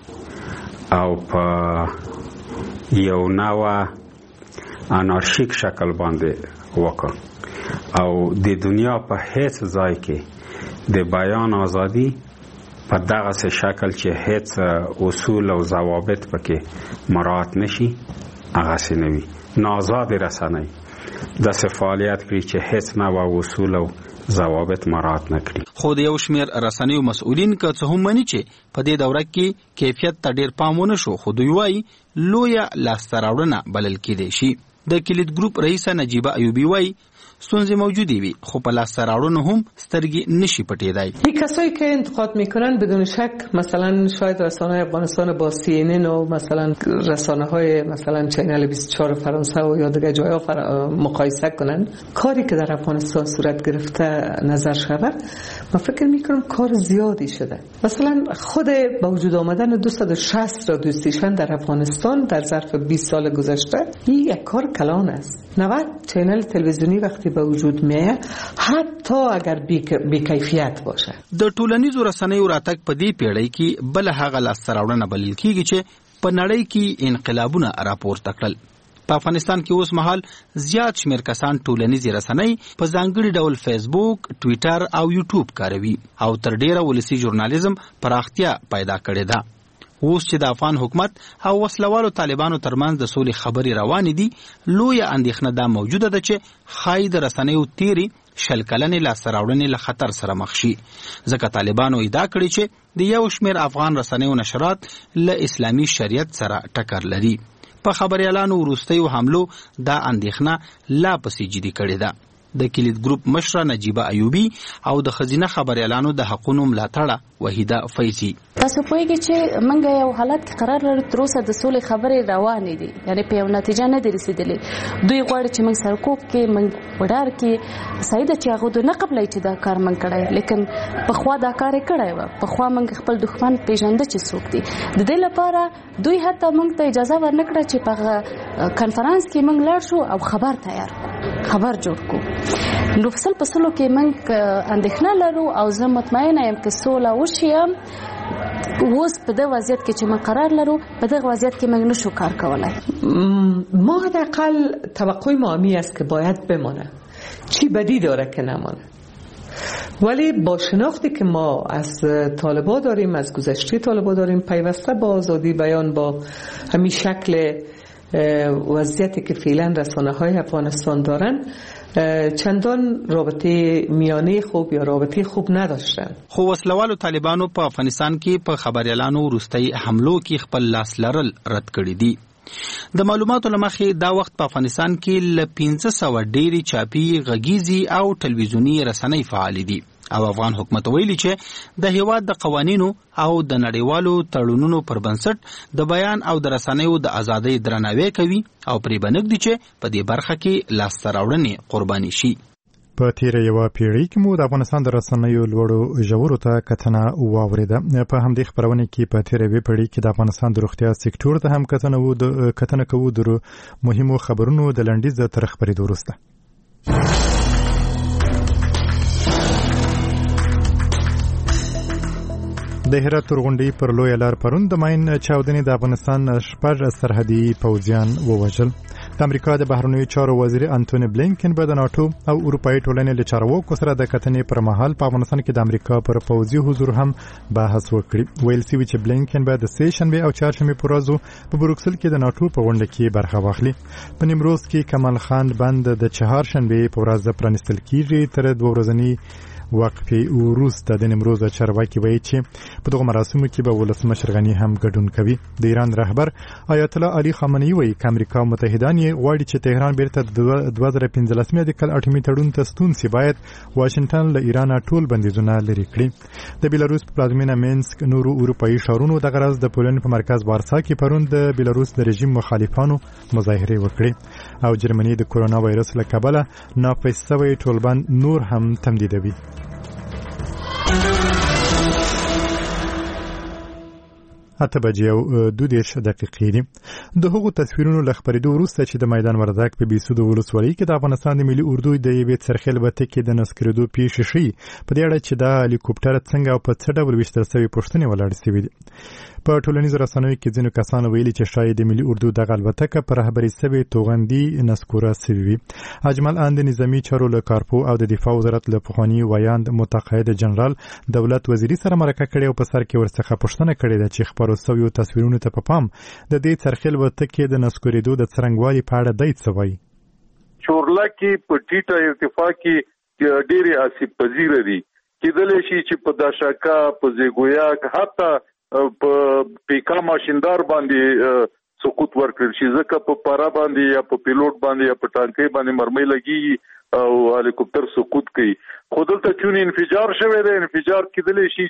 او په یو نوع انارشیک شکل باندې وکړ او د دنیا په هیڅ ځای کې د بیان ازادي په دغه شکل چې هیڅ اصول او ضوابط پکې مراعات نشي هغه سينوي نازاد رسنۍ د فعالیت کوي چې هیڅ نه و اصول او ضوابط مراعات نه کړي. خو د یو شمیر رسنیو مسؤلین که څه هم مني چې په دې دوره کې کیفیت ته ډیر پام ونه شو، خو دوی وايي لویه لاسته راوړنه بلل کېدای شي. د کلید ګروپ رئیسه نجیبه ایوبی وايي ستونزې موجودی وي، خو په لاسته راوړنو هم سترګې نشي پټېدای. این کسایی که انتقاد میکنن بدون شک مثلا شاید رسانه‌های افغانستان با سی ان ان و مثلا رسانه‌های مثلا چینل بیست و چهار فرانسه و یا دیگه جاها فر... مقایسه کنن. کاری که در افغانستان صورت گرفته نظر شود، من فکر میکنم کار زیادی شده. مثلا خود با وجود آمدن دویست و شصت رادیو استیشن در افغانستان در ظرف بیست سال گذشته، این یک کار کلان است. نود چینل تلویزیونی وقتی به وجود میه حتی اگر بیکیفیت باشه. د ټولنیزو رسنیو راتګ په دې پیړۍ کې بل هغه لاسته راوړنه بلل کېږي چې په نړۍ کې انقلابونه راپورته کړل. په افغانستان کې اوس مهال زیات شمیر کسان ټولنیزې رسنۍ په ځانګړي ډول فیسبوک، ټویټر او یوټیوب کاروي او تر ډیره ولسي ژورنالیزم پراختیا پیدا کړې ده. اوس چې د افغان حکومت او وسلوالو طالبانو ترمنځ د سولې خبرې روانې دي، لویه اندېښنه دا موجوده ده چې ښایي د رسنیو تیرې شل کلنې لاسته راوړنې له خطر سره مخ شي، ځکه طالبانو ادعا کړې چې د یو شمیر افغان رسنیو نشرات له اسلامي شریعت سره ټکر لري. په خبریالانو وروستیو حملو دا اندېښنه لا پسې جدي کړې ده. د کلید ګروپ مشره نجيبه ایوبی او د خزینه خبريالانو د حقونو ملاتړه وحیده فیضی. تاسو پوهیږئ چې موږ یو حالت کې قرار لرو تر اوسه د سولې خبرې روانې دي، یعنی په یو نتیجه نه دي رسیدلې. دوی غواړي چې موږ سرکوب کې موږ وډار کې صحیح ده چې هغه د نه قبلې چې دا کار موږ کړی، لیکن په خوا دا کار کړی و، په خوا موږ خپل دښمن پیژنده چې څوک دي. د دې لپاره دوی حتی موږ ته اجازه ورنکړه چې په کانفرنس کې موږ لاړ شو او خبر تیار خبر جوړ کو. نو فصل په سلو کې موږ اندېښنه لرو او زه مطمئنه یم چې سوله وشي. اوس په دغه وضعیت کې چې موږ قرار لرو، په دغه وضعیت کې موږ نشو کار کولای. ما حداقل توقع ما می است که باید بمانه. چی بدی داره که نمانه. ولی با شناختی که ما از طالبان داریم، از گذشته طالبان داریم، پیوسته با آزادی بیان، با همین شکل وضعیتی که فعلا رسانه های افغانستان دارن، چندان رابطه میانه خوب یا رابطه خوب نداشتن. خو وسلوالو طالبانو په افغانستان کې په خبريالانو وروستي حملو کې خپل لاس لرل رد کړی دي. د معلوماتو لمخې دا وخت په افغانستان کې ل پنځه سوه ډېری چاپي غږیزي او ټلویزیوني رسنۍ فعال دي او افغان حکومت ویلي چې د هیواد د قوانینو او د نړیوالو تړونونو پر بنسټ د بیان او د رسنیو د ازادۍ درناوی کوي او پرې بنګدي چې په دې برخه کې لاسته راوړنې قرباني شي. په تیره یوه پیړۍ کې مو د افغانستان د رسنیو لوړو ژورو ته کتنه واورېده. په همدې خپرونې کې په تیره یوه پیړۍ کې د افغانستان د روغتیا سکتور ته هم کتنه کوو د مهمو خبرونو د لنډیز تر خپرېدو وروسته. د هرات تورغونډۍ پر لویه لار پرون د ماین چاودنې د افغانستان شپږ سرحدي پوځیان ووژل. د امریکا د بهرنیو چارو وزیر انټونی بلینکن به د ناتو او اروپایي ټولنې له چارواکو سره د کتنې پر مهال په افغانستان کې د امریکا پر پوځي حضور هم بحث وکړي. ویل شوي چې بلینکن به د سې شنبې او چهارشنبې په ورځو په بروکسل کې د ناتو په غونډه کې برخه واخلي. په نیمروز کې کمال خان بند د چهارشنبې په ورځ پرانیستل کیږي. تر دوه ورځنۍ وقفې وروسته د نیمروز چارواکي وایي چې په دغه مراسمو کې به ولسمشر غني هم ګډون کوي. د ایران رهبر آیت الله علي خامنه‌ای وایي چې امریکا او متحدان یې غواړي چې تهران بیرته د دوه زره پنځلسمې د کال اټومي تړون ته ستون سي. باید واشنگټن له ایران ټول بندیزونه لرې کړي. د بیلاروس په پلازمینه مینسک نورو اروپایي ښارونو د غرض د پولنډ په مرکز وارسا کې پرون د بیلاروس د رژیم مخالفانو مظاهرې وکړي او جرمني د کورونا وایرس له کبله ناپیس شوی ټولبند نور هم تمدیدوي. اته بجې او دوه دېرش دقیقې دي. د هغو تصویرونو له خپرېدو وروسته چې د میدان وردګ په بیسود ولسوالۍ کې د افغانستان د ملي اردو د یوې څرخې البته کې د نسکرېدو پیښې ښیي. په دې اړه چې دا هلیکوپټر څنګه او په څه ډول ویشتل شوي پوښتنې ولاړې شوي دي. په ټولنیزو رسنیو کې ځینو کسانو ویلي چې شاید د ملي اردو دغه البتکه په رهبري شوې توغندي نسکوره شوې وي. اجمل اند نظامي چارو له کارپو او د دفاع وزارت له پخواني ویاند متقاعد جنرال دولت وزیري سره مرکه کړې او په سر کې ورڅخه پوښتنه کړې ده چې خبرو شویو تصویرونو ته په پام د دې څرخې البتکې د نسکورېدو د څرنګوالي په اړه دی څه وایي. چورلکې په ټیټه ارتفاع کې ډېرې آسیب پذیره دي. کېدلی شي چې په داشاکا په زیګویا حتی په پیکا ماشیندار باندې سقوط ورکړل شي، ځکه په پارا باندې یا په پیلوټ باندې یا په ټانکۍ باندې مرمۍ لګي او هلیکوپټر سقوط کوي. خو دلته چون انفجار شوی دی، انفجار کېدلی شي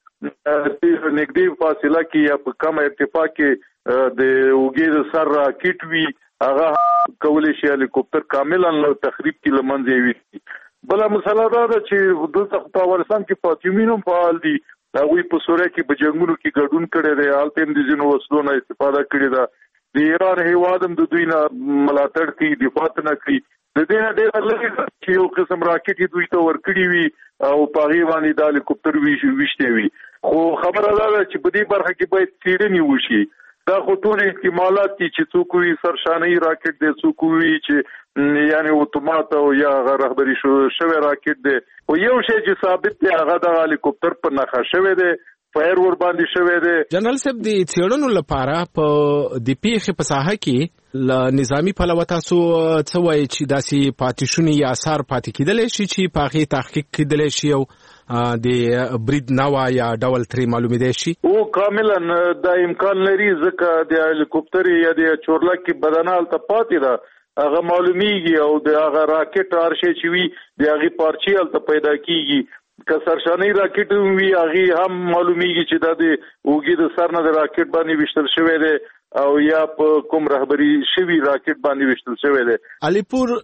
چې نږدې فاصله کې یا په کم ارتفاع کې د اوږې د سر راکټ وي، هغه کولی شي هلیکوپټر کاملا تخریب کې له منځه یوسي. بله مسله دا ده چې دلته په افغانستان کې فاطمین هم فعال دي. هغوی په سوریه کې په جنګونو کې ګډون کړی دی، هلته هم د ځینو وسلو نه استفاده کړې ده. د ایران هیواد هم د دوی نه ملاتړ کوي، دفاع نه کوي. د دې نه ډېره لرې ده چې یو قسم راکټ یې دوی ته ورکړي وي او په هغې باندې د هلیکوپټر ویشتې وي. خو خبره دا ده چې په دې برخه کې باید څېړنې وشي. دا خو ټول احتمالات دي چې څوک وي سرشانه‌ای راکټ دی، څوک وي چې یعنی اتومات او یا رهبري شوی راکټ دی. او یو شی چې ثابت دی هغه د هلیکوپټر په نښه شوی دی، فایر ور باندې شوی دی. جنرال صاحب د څېړنو لپاره په د پیښې په ساحه کې له نظامی پلوه تاسو څه وایي چې داسې پاتې یا اثار پاتې کېدلی شي چې په هغې تحقیق کېدلی شي او د برید نوع یا ډول ترې معلومېدی شي؟ او کاملا دا امکان لري، ځکه د هلیکوپټر یا د چورلک کې بدنه هلته پاتې ده. هغه معلومیږي او د هغه راکټ ارشه چې وي د هغه پارچې الته پیدا کیږي که سرشاني راکټ وي هغه هم معلومیږي چې د وګړي د سر نه د راکټ باندې وشتل شوی دی او یا په کوم رهبری شوی راکټ باندې وشتل شوی دی. علیپور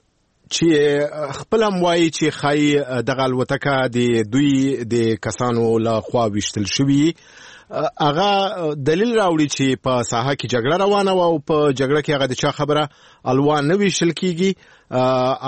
چې خپل هم وایي چې خای دغه الوتکه د دوی د کسانو له خوا وشتل شوی هغه دلیل راوړي چې په ساحه کې جګړه روانه و او په جګړه کې هغه د چا خبره الوان نه ویشل کیږي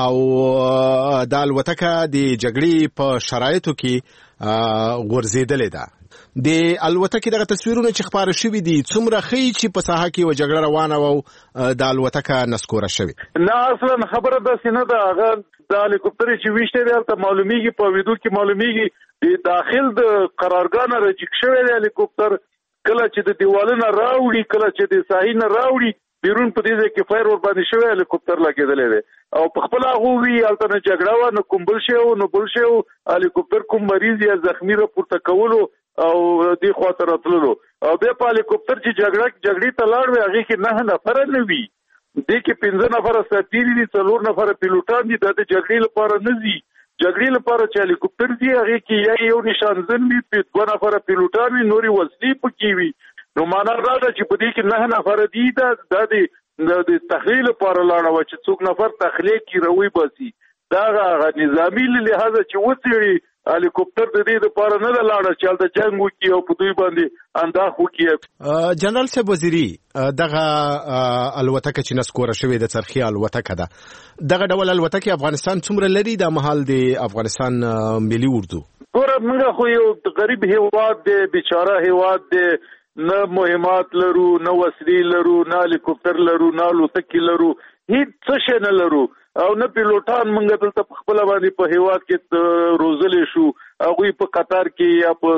او د الوتکه د جګړې په شرایطو کې غورځېدلې ده. د الوتکې دغه تصویرونه چې خبره شوي دي څومره ښیي چې په ساحه کې و جګړه روانه و او د الوتکه نسکوره شوې؟ نه اصلا خبره داسې نه ده. هغه د هلیکوپټر چې ویشته دی هلته معلومیږي په ویډیو کې معلومیږي د داخل د قرارګاه نه راجګ شوی دی هلیکوپټر کله چې د دیوالونو راوړي کله چې د ساحې نه راوړي بیرون په دې ځای کې فایر ور باندې شوی هلیکوپټر لګېدلی دی او په خپل هغه وی هلته نه جګړه وه نه کوم بل شی و نه بل شی و هلیکوپټر کوم مریض یا زخمي راپورته کولو او دې خواته راتللو او بیا په هلیکوپټر چې جګړه جګړې ته لاړ وي هغې کې نه نفره نه وي دې کې پنځه نفره سرتیري دي څلور نفره پیلوټان دي دا د جګړې لپاره نه ځي. جګړې لپاره چې هلیکوپټر دي هغې کې یا یو نشانزن وي دوه نفره پیلوټان وي نورې وسلې پکې وي نو معنا دا ده چې په دې کې نه نفره دي دا د د تخلیه لپاره لاړه وه چې څوک نفر تخلیه کړي روی باسي دا هغه نظامي له لحاظه چې وڅېړي هلیکوپټر د دې لپاره نه ده لاړه چې هلته جنګ وکړي او په دوی باندې انداخ وکړي. جنرال صاحب وزیري دغه الوتکه چې نسکوره شوې د څرخي الوتکه ده دغه ډول الوتکې افغانستان څومره لري د مهال د افغانستان ملي اردو؟ ګوره موږ خو یو غریب هیواد دی بیچاره هیواد دی نه مهمات لرو نه وسلې لرو نه هلیکوپټر لرو نه الوتکې لرو هیڅ څه شی نه لرو او نه پیلوټان موږ دلته په خپله باندې په هیواد کې روزلی شو هغوی په قطر کې یا په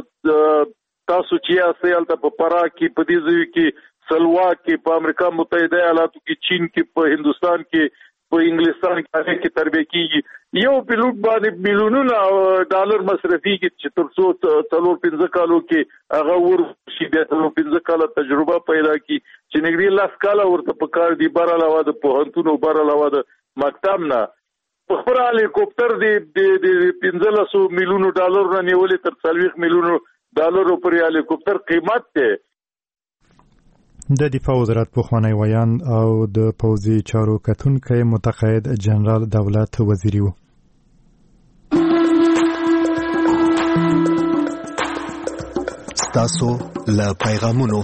تاسو چې یاستئ هلته په فراه کې په دې ځایو کې سلوا کې په امریکا متحده ایالاتو کې چین کې په هندوستان کې په انګلستان کې هغه کې تربیه کیږي یو پیلوټ باندې میلیونونه ډالر مصرفيږي چې تر څو څلور پنځه کالو کې هغه ورشي بیا څلور پنځه کاله تجربه پیدا کی چې نږدې لاس کاله ورته په کار دی بار علاوه د پوهنتون او بار علاوه د مکتب نه په خبر هلیکوپټر دی د پنځلسو میلیونو ډالر نه نیولې تر څلوېښت میلیونو ډالر پر هلیکوپټر قیمت دی. د دفاع وزارت پخوانی ویان او د پوځي چارو کتونکی متقاعد جنرال دولت وزیری و. ستاسو له پیغامونو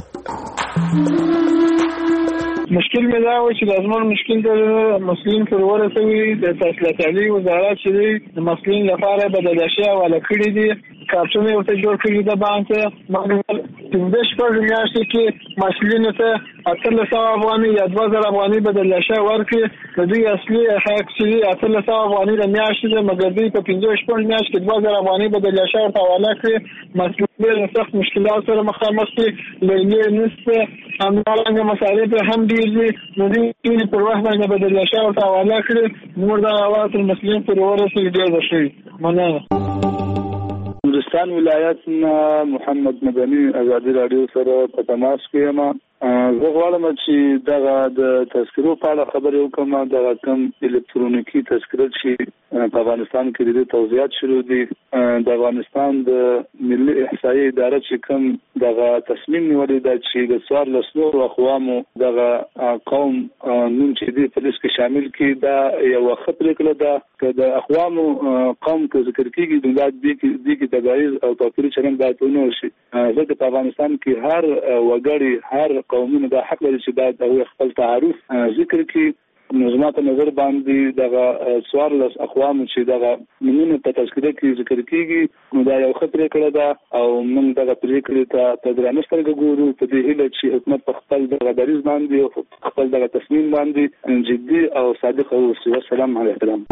مشکل مې دا و چې لازمان مشکل د مسلین پر ورسوي د تحصیلات عالی وزارت چې دی د مسلین لپاره بدل اشیاء ولا کړی دي کارتونه ورته جوړ کړی د بانک پنځه شپږ میاشتې کې مسلین ته اتلس سوه افغاني یا دوه زره افغاني بدل اشیاء ورکړي د دوی اصلي حق چې اتلس سوه افغاني د میاشتې د مګر دوی په پنځه شپږ میاشت کې دوه زره افغاني بدل اشیاء ورته حواله کړي مسلین ډېر سخت مشکلات سره مخامخ دي لیلې نسته همدارنګه مسالې په هم ډېر دي نو دوی پر وخت باندې بدل اشیاء ورته حواله کړي نور د اواز المسلمین پر ورسوي ډېر ښه شي. مننه. نورستان ولایت نه محمد مدني ازادي رادیو سره په تماس کې یم. زه غواړم چې دغه د تذکرو په اړه خبرې وکړم. دغه کوم الکترونیکي تذکره چې په افغانستان کې د توضیحات شروع دي د افغانستان د ملي احصایې اداره چې کوم دغه تصمیم نیولې ده چې د څوارلس نورو اقوامو دغه قوم نوم چې دی په لیست کې شامل کړي دا یوه ښه پرېکړه ده که د اقوامو قوم که ذکر کېږي نو دا دې کې تبعیض او توپیري چلند باید ونه وشي. ځکه په افغانستان کې هر وګړی هر قومونه دا حق لري چې باید هغوی خپل تعارف ذکر کړي. نو زما په نظر باندې دغه څوارلس اقوامو چې دغه نومونه په تذکره کې ذکر کېږي نو دا یو ښه پرېکړه ده او موږ دغه پرېکړې ته په درنه سترګه ګورو په دې هیله چې حکومت په خپل دغه دریځ باندې او خپل دغه تصمیم باندې جدي او صادق اوسي. والسلام علیکم.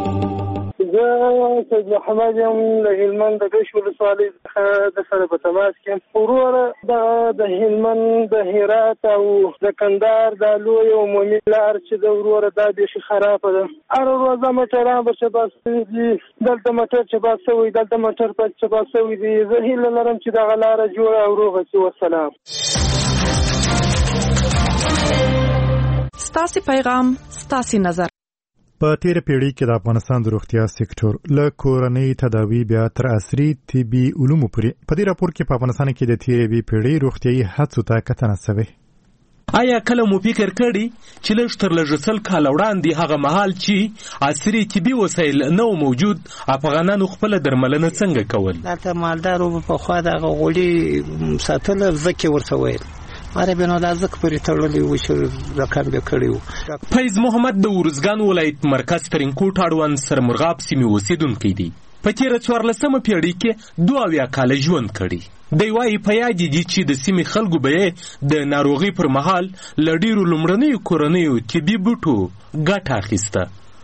زه سید محمد یم له هلمند د ګش ولسوالۍ څخه د سره په تماس کې یم. وروره دغه د هلمند د هرات او د کندهار دا لوی عمومي لار چې د وروره دا بیخي خرابه ده. هره ورځ موټران به چپاس شوي دي دلته موټر چپاس شوی دلته موټر پکې چپاس شوي دي. زه هیله لرم چې دغه لاره جوړه او روغه شي. والسلام. ستاسو پیغام ستاسو نظر په تیر پیړۍ کې د افغانستان د روغتیا سکتور له کورنۍ تداوی بیا تر عصري طبي علومو پورې په دې راپور کې په افغانستان کې د تیرې پیړۍ روغتیايي هڅو ته کتنه شوې. آیا کله مو فکر کړی چې لږ تر لږه سل کاله وړاندې هغه مهال چې عصري طبي وسایل نه موجود افغانانو خپل درملنه څنګه کول؟ دا مالدارو په خوا د غوړي ساتل ځکه ورته ویل ماره بنو د ځکه پرې تړلې و چې رقم به کړیو. فیض محمد د ورزګان ولایت مرکز ترینکوټ اړوند سرمرغاب سیمې اوسیدونکی دی. په تیره څوارلسمه پیړۍ کې دوه اویا کاله ژوند کړی. دی وايي په یاد دي چې د سیمې خلکو به د ناروغي پر مهال له ډېرو لومړنیو کورنیو طبي بوټو ګټه اخیسته.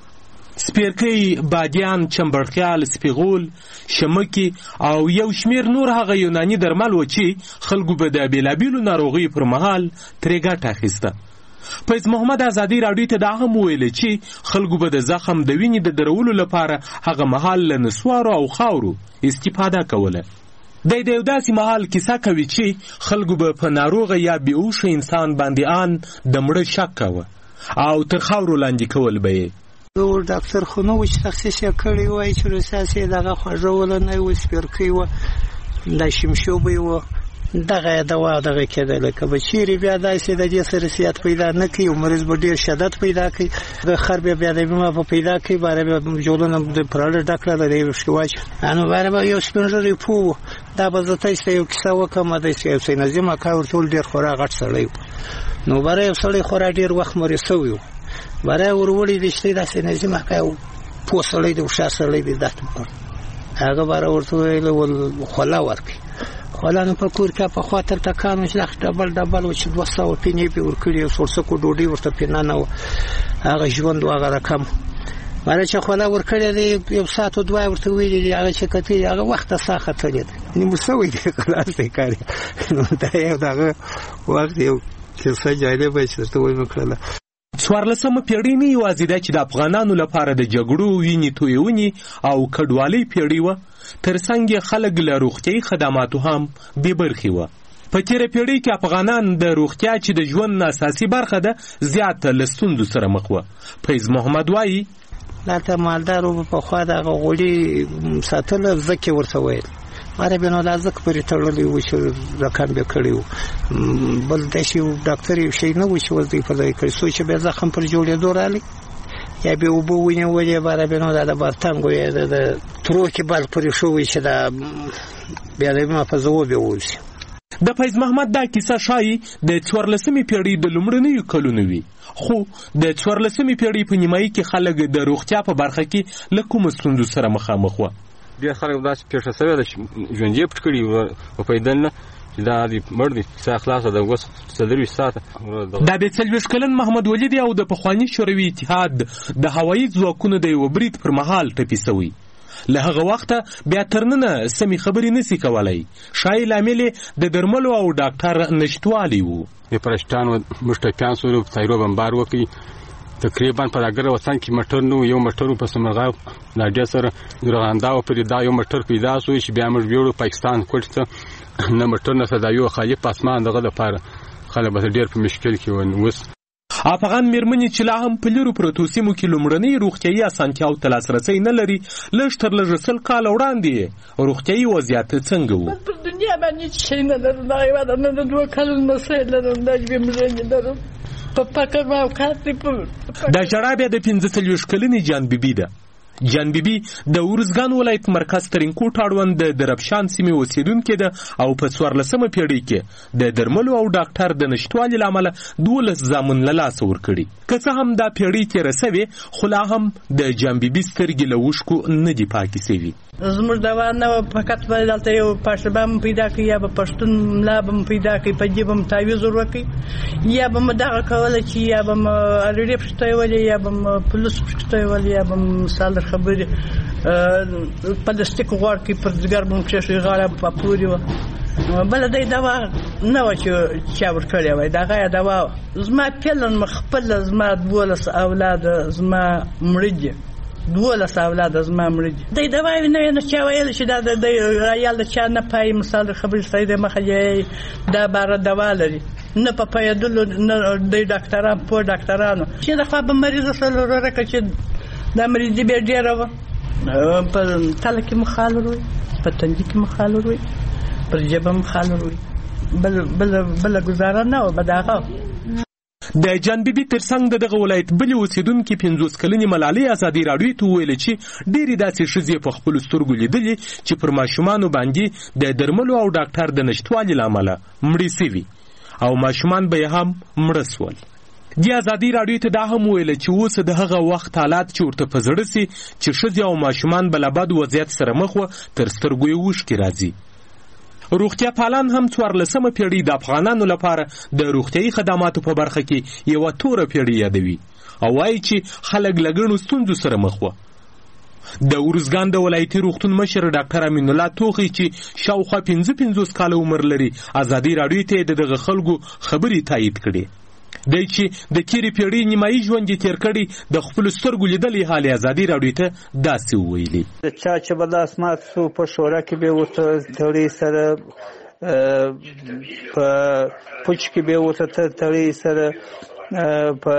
سپیرکۍ، بادیان، چمبړخیال، سپیغول، شمکي او یو شمیر نور هغه یوناني درمل و چې خلکو به د بېلابېلو ناروغیو پر مهال ترې ګټه اخیسته. فیض محمد ازادي راډیو ته دا هم ویل چې خلکو به د زخم د وینې د درولو لپاره هغه مهال له نسوارو او خاورو استفاده کوله. د یو داسې مهال کیسه کوي چې خلکو به په ناروغه یا بېهوشه انسان باندې آن د مړه شک کوه او تر خاورو لاندې کول به یې. نور ډاکټر خو نه و چې تخصیص یې کړی وای چې روساس یې دغه خوږوله نه و سپیرکۍ و دا شمشوبی و دغه دوا دغه کېدله که به چیرې بیا داسې د دې سره سیات پیدا نه کوي او مریض به ډېر شدت پیدا کوي د خر بیا بیا د بیمه به پیدا کوي باره بیا جولونه د پراله ډک کړله د یو شکي واچ نو باره به یو سپین ږیری پوه دا به زه تاسو ته یو کیسه وکړم داسې یو څه نظیم اکا ورته ویل ډېر خورا غټ سړی و نو باره یو سړی خورا ډېر وخت مریض شوی و باره یې ورولي دی چې داسې نظیم اکا یو پوه سړی دی هوښیار سړی دی داسې هغه باره ورته ویل خوله ورکړي خلانو په کور کې په خاطر تکانو چې لخت ډبل ډبل و چې دوه سوه پینې په ورکړي او سورسکو ډوډۍ ورته پینا نه و هغه ژوند هغه رقم ماره چې خلا ورکړي دی یو ساعت او دوه ورته ویلي دی هغه چې کتي هغه وخت ساخه تللی دی نیمه سوي دی خلاص دی کاری نو دا یو دغه وخت یو چې سجاله به چې ته وایې مکړه. څوارلسمه پیړۍ نه یوازې ده چې د افغانانو لپاره د جګړو وینې تویونې او کډوالۍ پیړۍ وه تر څنګ یې خلک له روغتیایي خدماتو هم بې برخې وه. په تیره پیړۍ کې افغانان د روغتیا چې د ژوند اساسي برخه ده زیاته له ستونزو سره مخ وه. فیض محمد وایي دلته مالدارو په خوا دغه غوړي ساتل ځکه ورته ویل ماره بنو د ځکه پرې تړلې و چې رقم به کړی و بل داسې ډاکټر یو شی نه و چې وظیفه ځای کړي څو چې بیا زخم پر جوړېدو رالی یا به اوبه ونیولې باره بنو دا د بارتنګو یا د تروکې بل پرې شوی چې دا بیا د بیمه په ځواب یې ووسي. د فیض محمد دا کیسه ښایي د څوارلسمې پیړۍ د لومړنیو کلونو وي خو د څوارلسمې پیړۍ په نیمایي کې خلک د روغتیا په برخه کې له کومو ستونزو سره مخامخ وه. ډېر خلک داسې پېښه شوې ده چې ژوند یې پټ کړي وپوهېدل نه چې دا دې مړ دی ساه خلاصه ده اوس څلرویشت ساعته. دا بې څلوېښت کلن محمد ولی دی او د پخواني شوروي اتحاد د هوایي ځواکونو د یوه برید پر مهال ټپي سوی. له هغه وخته بیا تر ننه سمې خبرې نسی کولی. ښایي لامل یې د درملو او ډاکټر نشتوالی و. د پرشتانو موږ ټپیان سولو په طیارو بمبار وکړي تقریبا په دغه وطن کې موټر نو یو موټر په سمرغاب لاډیا سره درغاندا او پر دا یو موټر پیدا شو چې بیا موږ ویړو پاکستان کوټ ته نه موټر نه صدا یو خالي پاسمان دغه لپاره خلک به ډېر په مشکل کې ون وس. افغان میرمنې چې لا هم په لیرو پرتو سیمو کې لومړنۍ روغتیایي اسانتیاو ته لاسرسی نه لري لږ تر لږه سل کاله وړاندې روغتیایي وضعیت څنګه و؟ په دنیا باندې هېڅ شی نه لرم دغه هېواد نه د دوه کلونو مسئله لرم دا بیمرنې لرم په پکه موقعات دی په دا ژړا بیا د پنځه څلوېښت کلنې جان بیبي ده. جان بیبي د ورزګان ولایت مرکز ترینکوټ اړوند د دربشان سیمې اوسیدونکې ده او په څوارلسمه پیړۍ کې د درملو او ډاکټر د نشتوالي له امله دولس زامن له لاسه ورکړي. که څه هم دا پیړۍ تېره سوې خو لا هم د جان بیبي سترګې له اوښکو نه دي پاکې سوي. زموږ دوا نه وه فقط به دلته یو پاشبه م پیدا کړي یا به پښتون ملا به م پیدا کړي په دې به م تعویض ور وکړي یا به م دغه کوله چې یا به م الریډي پکې تویولې یا به م پلوس پکې تویولې یا به م مثال در خبرې پلاستیک غوړ کړي پر ځګر به م کېښوي غاړه به پورې وه بله دی دوا نه وه چې چا ورکړې وای دغه دوا زما پلن م خپله زما دولس اولاده زما مړه دي دولس اولاده زما مړه دي دی دوا یې نه نه چا ویل چې دا د رایال د چا نه پای مثال خبرې سړی د مخه دا باره دوا لري نه په پیدلو نه د ډاکټرانو په ډاکټرانو چې د خوا به مریض سره ورکه چې د مریض به ډیره و په تل کې مخال وروي په تندې کې مخال وروي پر جبه مخال وروي بل بل بل گزاره نه و بداغه د جان بیبي ترڅنګ د دغه ولایت بلې اوسیدونکي پنځوس کلنې ملالۍ ازادي راډیو ته وویل چې ډېرې داسې ښځې په خپلو سترګو لیدلې چې پر ماشومانو باندې د درملو او ډاکټر د نشتوالي له امله مړې سوي او ماشومان به یې هم مړه سول. دې ازادي راډیو ته دا هم وویل چې اوس د هغه وخت حالات چې ورته په زړه سي چې ښځې او ماشومان به له بد وضعیت سره مخ وه تر سترګو یې اوښکې راځي. روغتیا پالان هم څوارلسمه پیړۍ د افغانانو لپاره د روغتیايي خدماتو په برخه کې یوه توره پیړۍ یادوي او وایي چې خلک له ګڼو ستونزو سره مخ وه. د ارزګان د ولایتي روغتون مشر ډاکټر امین الله توخی چې شاوخوا پنځه پنځوس کاله عمر لري ازادي راډیو ته د دغه خلکو خبرې تایید کړي. دی چې د تېرې پیړۍ نیمایي ژوند یې تېر کړی د خپلو سترګو لیدلې حال ازادي راډیو ته داسې وویلي. چا چې به لاس مات سو په شورا کې به ورته تړي سره په پوچ کې به ورته تړي سره په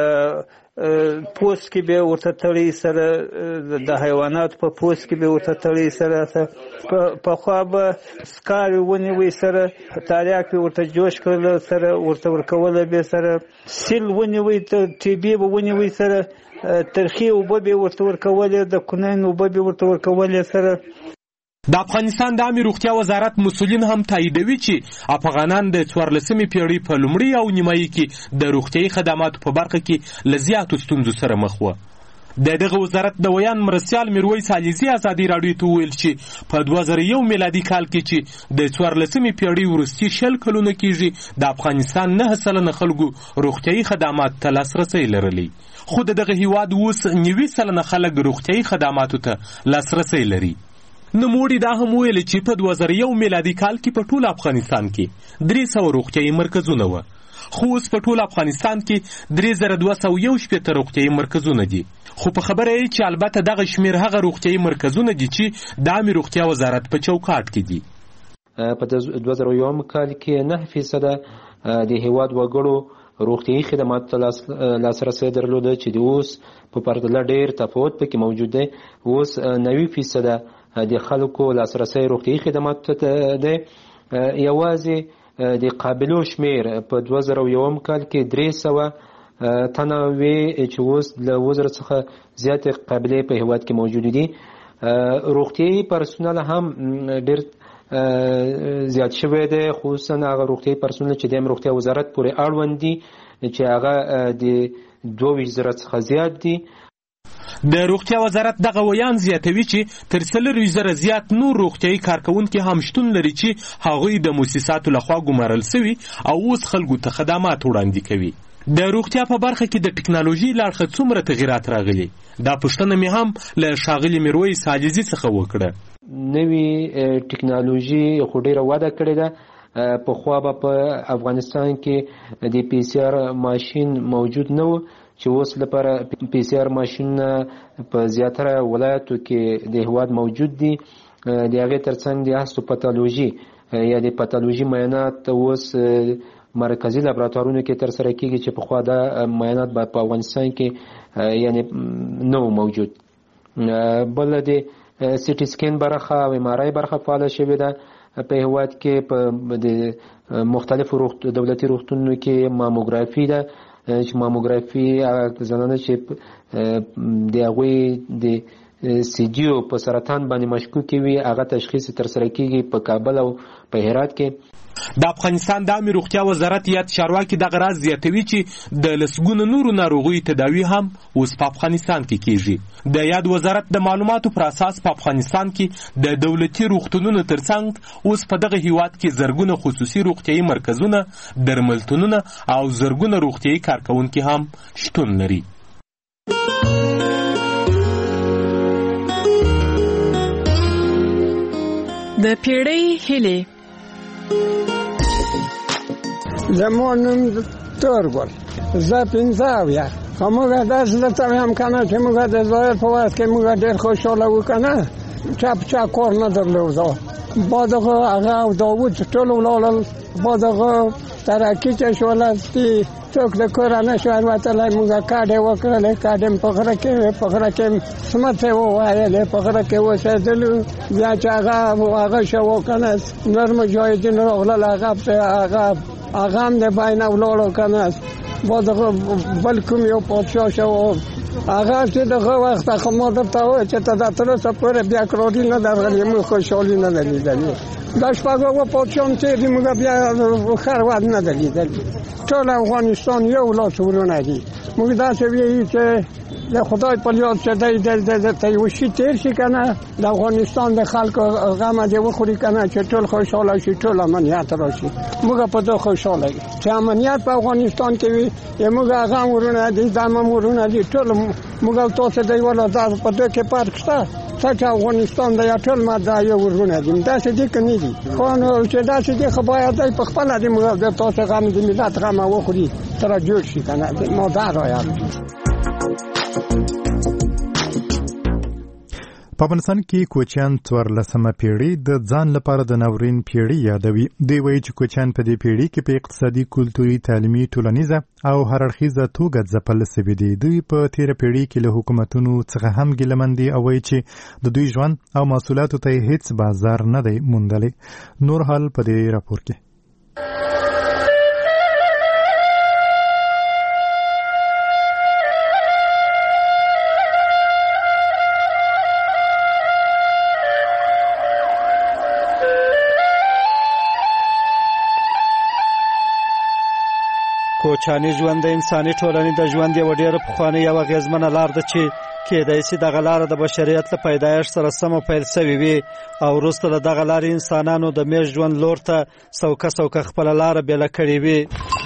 پوست کې به ورته تړي سره د حیوانات په پوست کې به ورته تړي سره په خوا به سکاري ونیوي سره تاریاک به ورته جوش کړل سره ورته ورکول به سره سیل ونیوي ټي بي به ونیوي سره ترخی اوبه به ورته ورکولې د کونین اوبه به ورته ورکولې سره. د افغانستان د عامې روغتیا وزارت مسؤلین هم تاییدوي چې افغانان د څوارلسمې پیړۍ په لومړي او نیمایي کې د روغتیايي خدماتو په برخه کې له زیاتو ستونزو سره مخ وه. د دغه وزارت د ویان مرستیال میرویس علیزي ازادي راډیو ته وویل چې په دوه زره یو میلادي کال کې چې د څوارلسمې پیړۍ وروستي شل کلونه کېږي د افغانستان نهه سلنه خلکو روغتیايي خدمات ته لاسرسی لرلی، خو د دغه هیواد اوس نوي سلنه خلک روغتیايي خدماتو ته لاسرسی لري. نوموړي دا هم ویل چې په دوه زره یو میلادي کال کې په ټول افغانستان کې درې سوه روغتیايي مرکزونه وه، خو اوس په ټول افغانستان کې درې زره دوه سوه یو شپېته روغتیايي مرکزونه دي. خو په خبره یې چې البته دغه شمیر هغه روغتیايي مرکزونه دي چې د عامې روغتیا وزارت په چوکاټ کې دي. په دوه زره یو کال کې نه فیصده د هیواد وګړو روغتیايي خدماتو ته لاسرسی درلوده چې د اوس په پرتله ډېر تفاوت پکې موجود دی. اوس نوي فیصده د خلکو لاسرسی روغتیايي خدماتو ته دی. یوازې د قابلو شمیر په دوه زره یو کال کې درې سوه تنه وې چې اوس له اووه زره څخه زیاتې قابلې په هیواد کې موجود دي. روغتیايي پرسونل هم ډېر زیات شوی دی، خصوصا هغه روغتیايي پرسونل چې د روغتیا وزارت پورې اړوند دي چې هغه د دوه ویشت زره څخه زیات دي. د روغتیا وزارت دغه ویان زیاتوي چې تر څلورویشت زره زیات نور روغتیايي کارکوونکي هم شتون لري چې هغوی د مؤسساتو لخوا ګمارل سوي او اوس خلکو ته خدمات وړاندې کوي. د روغتیا په برخه کې د ټکنالوژي له اړخه څومره تغیرات راغلي، دا پوښتنه مې هم له ښاغلي میرویس علیزي څخه وکړه. نوې ټکنالوژي خو ډېره وده کړې ده. پخوا به په افغانستان کې د پی سی آر ماشین موجود نه و چې اوس لپاره پی سی آر ماشینونه په زیاتره ولایتو کې د هیواد موجود دي. د هغې ترڅنګ د هستوپاتالوژي یا د پاتالوژي معاینات اوس مرکزي لابراتوارونو کې ترسره کېږي چې پخوا دا معاینات به په افغانستان کې یعنی نه و موجود. بله د سیټي سکین برخه او ام آر آی برخه فعاله شوې ده په هیواد کې. په د مختلفو دولتي روغتونونو کې ماموګرافي ده چې ماموګرافي هغه زنانه چې د هغوی د سیډیو په سرطان باندې مشکوکې وي هغه تشخیص ترسره کېږي په کابل او په هرات کې. د افغانستان د عامې روغتیا وزارت یاد چارواکي دغه راز زیاتوي چې د لسګونو نورو ناروغیو تداوي هم اوس په افغانستان کې کېږي. د یاد وزارت د معلوماتو پر اساس په افغانستان کې د دولتي روغتونونو ترڅنګ اوس په دغه هیواد کې زرګونه خصوصي روغتیايي مرکزونه، درملتونونه او زرګونه روغتیايي کارکوونکي هم شتون لري. د پیړۍ هیلې. زمون نوم تورګل، زه پنځه اویا. خو موږ داسې درته وایم که نه چې موږ د ظاهر په وخت کې موږ ډېر خوشحاله وو که نه، چا په چا کار نه درلوده. با دغه هغه او داود ټول ولاړل با دغه ترقی چې شولستی څوک د کور نه شو وتلای موږ کاډه وکړل کاډم په غره کې په غره کې سمته وایله په غره کې وسېدل بیا چې هغه هغه شو کنه نرم جای دین راغله هغه هغه هغه هم د باین اولو کنه با دغه بل کوم یو پاتشاه شو هغه چې دغه وخت خمو درته و چې ته د تر څو پر بیا کړی نه درغلی مو خوشالي نه لیدلی دا شپږ و پاتشاه چې موږ بیا خیر واد نه لیدلی ټول افغانستان یو لاس ورونه دي موږ دا څه وی چې د خدای په یاد چې د د د تیوشي تیر شي کنه د افغانستان د خلکو غم دې وخوري کنه چې ټول خوشاله شي ټول امنیت راشي موږ په دغه خوشاله یو چې امنیت په افغانستان کې وي موږ هغه ورونه دي د امورونه دي ټول موږ تاسو دی ولا دا په دغه کې پارک شته چې افغانستان د ټول ماده یو ورونه دي دا څه دي کني دي خو نو چې دا څه دي خو باید په خپل دي موږ د تاسو غم دي ملت غم وخوري تر جوړ شي کنه مو دا راځي. په افغانستان کې کوچیان څوارلسمه پیړۍ د ځان لپاره د ناورین پیړۍ یادوي. دوی وایي چې کوچیان په دې پیړۍ کې په اقتصادي، کلتوري، تعلیمي، ټولنیزه او هررخیزه توګه ځپل سوي دي. دوی په تیره پیړۍ کې له حکومتونو څخه هم ګیلمن دي او وایي چې د دوی ژوند او محصولاتو ته هیڅ بازار نه دی موندلی. نور حال په دې راپور کې. کوچاني ژوند د انساني ټولنې د ژوند یوه ډېره پخوانۍ او اغېزمنه لار ده چې کېدای شي دغه لاره د بشریت له پیدایښت سره سمه پیل سوې وي او وروسته له دغه لارې انسانانو د میشت ژوند لور ته سوکه سوکه خپله لاره بېله کړې وي.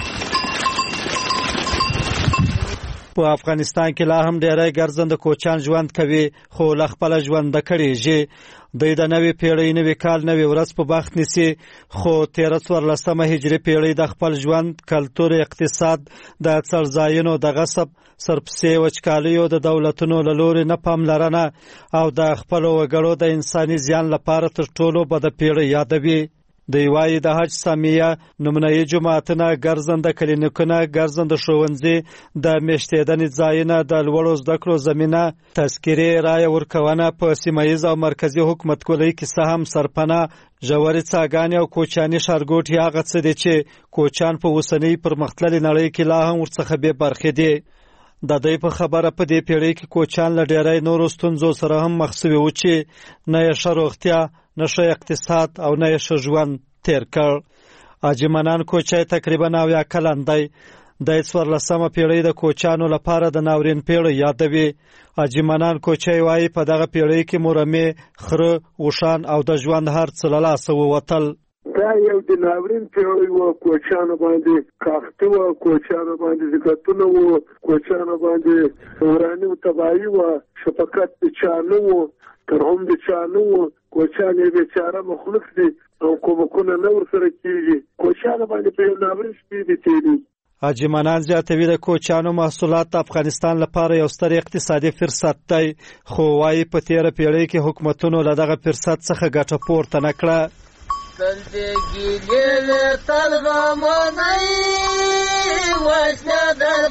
په افغانستان کې لا هم ډېری ګرځنده کوچیان ژوند کوي خو له خپله ژونده کړېږي. دوی د نوې پیړۍ نوې کال نوې ورځ په بخت نیسي خو تېره څوارلسمه هجري پیړۍ د خپل ژوند، کلتور، اقتصاد، د څړځایونو د غصب، سرپسې وچکالیو، د دولتونو له لورې نه پاملرنه او د خپلو وګړو د انساني زیان لپاره تر ټولو بده پیړۍ یادوي. دوی وایي د حج سامیه، نمونهیي جوماتونه، ګرځنده کلینیکونه، ګرځنده ښوونځي، د میشتېدنې ځایونه، د لوړو زده کړو زمینه، تذکرې، رایه ورکونه په سیمه ییز او مرکزي حکومتګولۍ کې څه هم سرپناه، ژورې څاګانې او کوچیاني ښارګوټي هغه څه دي چې کوچیان په اوسنۍ پرمختللې نړۍ کې لا هم ورڅخه بې برخې دي. د دوی په خبره په دې پیړۍ کې کوچیان له ډېری نورو ستونزو سره هم مخ سوي وو چې نه یې ښه روغتیا، نه ښه اقتصاد او نه یې ښه ژوند تیر کړ. حاجي منان کوچی تقریبا اویا کلن دی. د څوارلسمه پیړۍ د کوچیانو لپاره د ناورین پیړۍ یادوي. حاجي منان کوچی وایي په دغه پیړۍ کې مورمې، خره، اوښان او د ژوند هر څه له لاسه ووتل. دا یو د ناورین پیړۍ وه. کوچیانو باندې کاخته وه، کوچیانو باندې زکاتونه وه، کوچیانو باندې وراني و تباهي وه، شفقت د چا نه وو، ترحم د چا نه وو. کوچیان یې بېچاره مخلوق دي او کومکونه نه ورسره کېږي. کوچیانو باندې په یو ناورین شپې دي تېري. حاجي منان زیاتوي د کوچیانو محصولات د افغانستان لپاره یو ستر اقتصادي فرصت دی خو وایي په تېره پیړۍ کې حکومتونو له دغه فرصت څخه ګټه پورته نه کړه. Saldegile talgamanay wasnadar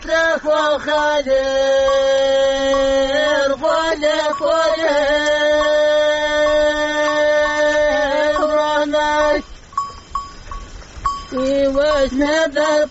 trafakhadir Vale kore Ranay wasnadar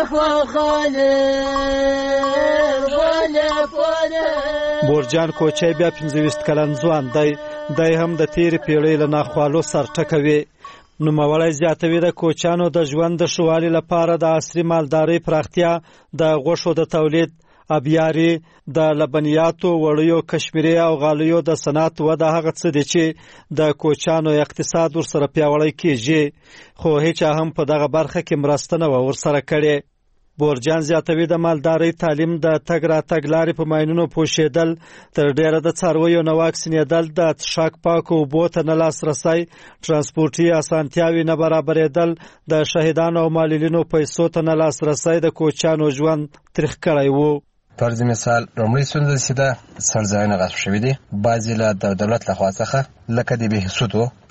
trafakhadir Vale kore بورجان کوچی بیا پنځه ویشت کلن ځوان دی. دی هم د تېرې پیړۍ له ناخوالو سر ټکوي. نوموړی زیاتوي د کوچیانو د ژوند د ښه والي لپاره د عصري مالدارۍ پراختیا، د غوښو د تولید، ابیاري، د لبنیاتو، وړیو، کشمیري او غالیو د صنعت وده هغه څه دي چې د کوچیانو اقتصاد ورسره پیاوړی کېږي خو هیچا هم په دغه برخه کې مرسته نه وه ورسره کړې. بورجان زیاتوي د مالدارۍ تعلیم، د تګ راتګ لارې په ماینونو پوښېدل، تر ډېره د څارویو نه واکسینېدل، د څښاک پاکو اوبو ته نه لاسرسی، ترانسپورټي اسانتیاوې نه برابرېدل، د شهیدانو او معلولینو پیسو ته نه لاسرسی د کوچیانو ژوند تریخ کړی و. فرض مثال لومړی ستونزه داسې ده څړځایونه غصب شوي دي. بعضې له دولت لخوا څخه لکه د بهسودو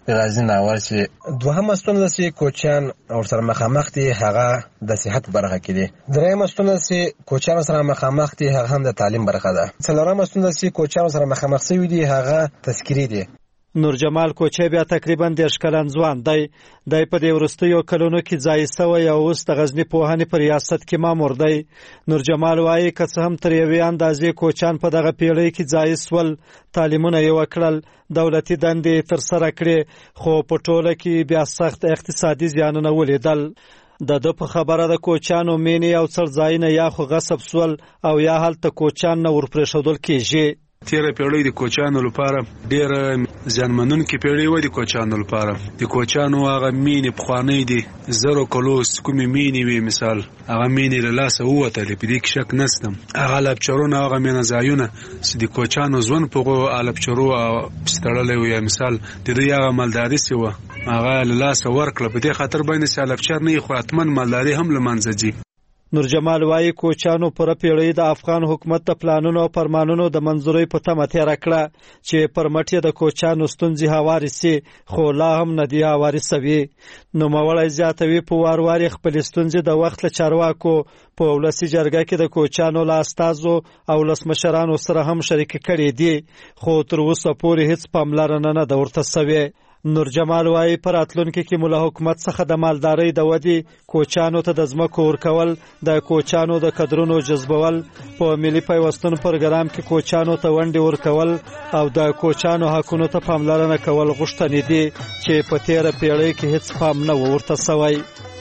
غازي ناول چې دوهمه ستونزه چې کوچیان ورسره مخامخ دي هغه د صحت برخه کې دي. درېیمه ستونزه چې کوچیان سره مخامخ دي هغه هم د تعلیم برخه ده. څلورمه ستونزه چې کوچیان سره مخامخ شوي دي هغه تذکیري دي. نور جمال کوچی بیا تقریبا دېرش کلن ځوان دی. دی په دې وروستیو کلونو کې ځای سوی او اوس د غزني پوهنې په ریاست کې مامور دی. نور جمال وایي که څه هم تر یوې اندازې کوچیان په دغه پیړۍ کې ځای سول، تعلیمونه یې وکړل، دولتي دندې ترسره کړې، خو په ټوله کې بیا سخت اقتصادي زیانونه ولیدل. د ده په خبره د کوچیانو مینې او څړځایونه یا خو غصب سول او یا هلته کوچیان نه ورپرېښودل کېږي. تیره پیړۍ د کوچیانو لپاره ډېره زیانمنونکې پیړۍ وه. د کوچیانو لپاره د کوچیانو هغه مینې پخوانۍ دي، زرو کلوس کومې مینې وي، مثال هغه مینې له لاسه ووتلې، په دې کې شک نشته. هغه لپچرونه، هغه مینه ځایونه چې د کوچیانو ژوند په هغو لپچرو پسې تړلی و، یا مثال د دوی هغه مالداري چې وه هغه له لاسه ورکړه. په دې خاطر باندې چې لپچر نه وي خو حتما مالداري هم له منځه ځي. نور جمال وایي کوچیانو پوره پیړۍ د افغان حکومت د پلانونو او فرمانونو د منظورۍ په تمه تېره کړه چې پر مټ یې د کوچیانو ستونزې هوارې سي، خو لا هم نه دي هوارې سوي. نوموړی زیاتوي په وار وار یې خپلې ستونزې د وخت له چارواکو په ولسي جرګه کې د کوچیانو له استازو او ولسمشرانو سره هم شریکې کړې دي، خو تر اوسه پورې هېڅ پاملرنه نه ده ورته سوې. نور جمال وایي په راتلونکي کې مو له حکومت څخه د مالدارۍ د ودې، کوچیانو ته د ځمکو ورکول، د کوچیانو د کدرونو جذبول، په ملي پیوستون پروګرام کې کوچیانو ته ونډې ورکول او د کوچیانو حقونو ته پاملرنه کول غوښتنې دي چې په تېره پیړۍ کې هېڅ پام نه و ورته سوی.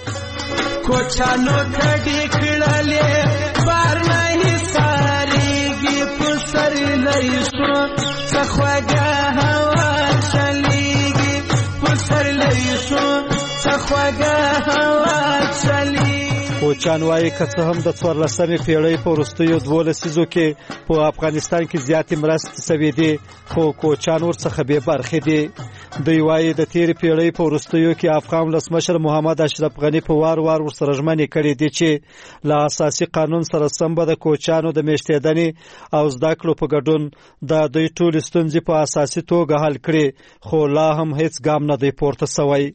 کوچیانو کډې کړلې بار نه حسارېږي، په سر لرې شو څه خوږه هوا چلېږي، په سر لرې شو څه خوږه هوا چلېږي. کوچیان وایي که څه هم د څوارلسمې پیړۍ په وروستیو دوو لسیزو کې په افغانستان کې زیاتې مرستې سوي دي، خو کوچیان ورڅخه بې برخې دي. دوی وایي د تېرې پیړۍ په وروستیو کې افغان ولسمشر محمد اشرف غني په وار وار ورسره ژمنې کړې دي چې له اساسي قانون سره سم به د کوچیانو د میشتېدنې او زده کړو په ګډون د دوی ټولې ستونزې په اساسي توګه حل کړي، خو لا هم هېڅ ګام نه دی پورته سوی.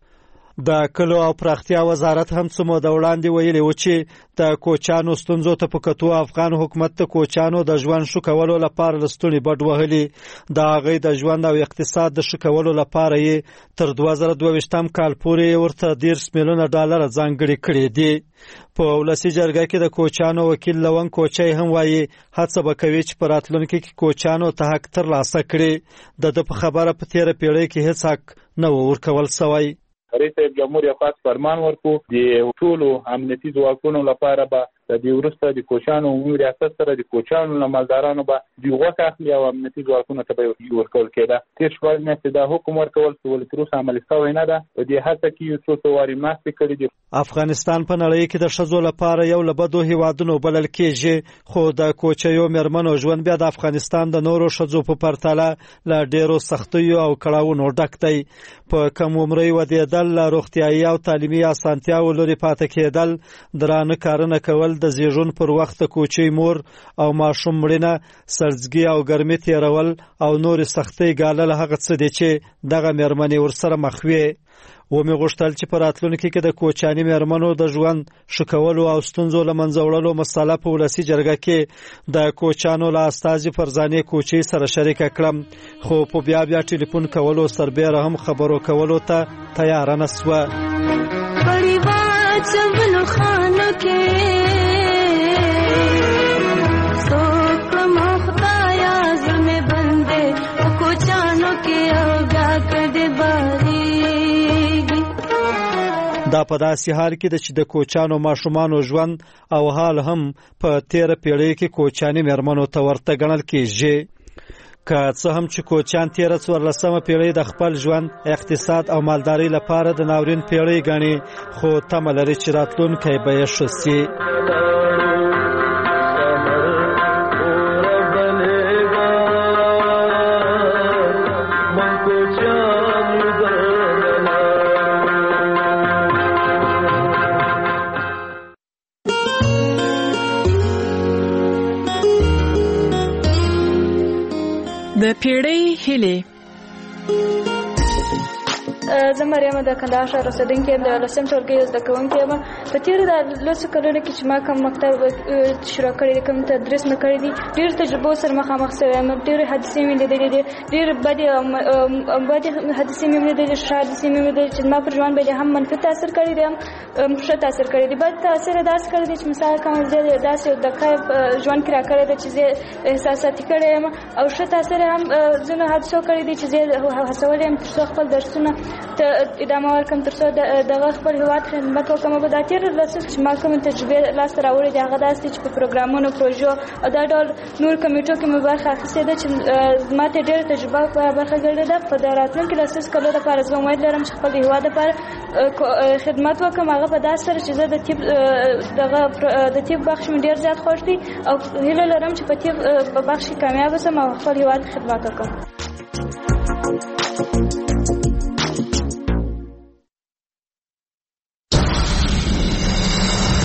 د کلو او پراختیا وزارت هم څه موده وړاندې ویلي و چې د کوچیانو ستونزو ته په کتو افغان حکومت د کوچیانو د ژوند ښه کولو لپاره لستونې بډ وهلي. د هغوی د ژوند او اقتصاد د ښه کولو لپاره یې تر دوه زره دوه ویشتم کال پورې ورته دېرش میلیونه ډالره ځانګړي کړي دي. په ولسي جرګه کې د کوچیانو وکیل لون کوچی هم وایي هڅه به کوي چې په راتلونکي کې کوچیانو ته حق ترلاسه کړي. د ده په خبره په تېره پیړۍ کې هېڅ حق نه و ورکول سوی. رئیس جمهور خاص فرمان ورکو د ټولو امنیتي ځواکونو لپاره به د دې وروسته د کوچیانو عمومي ریاست سره د کوچیانو له مالدارانو به د غوښه اخلي او امنیتي ځواکونو ته به ورکول کېده. تېر شپږ میاشتې دا حکم ورکول چې ولې تر اوسه عملي سوی نه ده. په دې هڅه کې یو څو څو وارې مرستې کړي دي. افغانستان په نړۍ کې د ښځو لپاره یو له بدو هیوادونو بلل کېږي، خو د کوچیو میرمنو ژوند بیا د افغانستان د نورو ښځو په پرتله له ډېرو سختیو او کړاوونو ډک دی. په کم عمرۍ ودېدل، له روغتیایي او تعلیمي اسانتیاوو لرې پاتې کېدل، درانه کارونه کول، د زیږون پر وخت د کوچۍ مور او ماشوم مړینه، سړزګي او ګرمي تېرول او نورې سختۍ ګالل هغه څه دي چې دغه میرمنې ورسره مخ وي. ومې غوښتل چې په راتلونکي کې د کوچیاني میرمنو د ژوند ښه کولو او ستونزو له منځه وړلو مسله په ولسي جرګه کې د کوچیانو له استازي فرزانې کوچۍ سره شریکه کړم، خو په بیا بیا ټلیفون کولو سربیره هم خبرو کولو ته تیاره نه سوه. دا په داسې حال کې ده چې د کوچیانو ماشومانو ژوند او حال هم په تېره پیړۍ کې کوچیاني میرمنو ته ورته ګڼل کېږي. که څه هم چې کوچیان تېره څوارلسمه پیړۍ د خپل ژوند، اقتصاد او مالدارۍ لپاره د ناورین پیړۍ ګڼي، خو تمه لري چې راتلونکی به یې ښه سي. د پیړۍ هیلې. زه مریم د کندهار ښار اوسېدونکې یم، د لسم ټولګي زده کوونکې یم. په تېرو د لسو کلونو کې چې ما کوم مکتب شروع کړی دی، کوم تدریس مې کړی دي، ډېرو تجربو سره مخامخ شوی یم. ډېرې حادثې مې لیدلې دي، ډېرې بدې بدې حادثې مې لیدلې، ښه حادثې مې لیدلې چې زما پر ژوند باندې هم منفي تاثیر کړی دی، هم ښه تاثیر کړی دی. بد تاثیر یې داسې کړی دی چې مثال کوم زه داسې یو دقه ژوند کې را کړی دی چې زه احساساتي کړی یم، او ښه تاثیر هم ځینو حادثو کړی دی چې زه هڅولی یم تر څو خپل درسونه ته ادامه ورکړم، تر څو دغه خپل هېواد خدمت وکړم. په دا تېر لسو چې ما کومې تجربې لاسته راوړې دي هغه داسې دي چې په پروګرامونو، پروژو او دا ډول نور کمیټو کې مې برخه اخیستې ده چې ما ته ډېره تجربه په برخه ګرځېده ده. په د راتلونکي لسیزو کلو لپاره زه امید لرم چې خپل هېواد لپاره خدمت وکړم، هغه په داسې سره چې زه د طب دغه د طب بخش مې ډېر زیات خوښ دی او هیله لرم چې په طب په بخش کې کامیابه شم او خپل هېواد خدمت وکړم.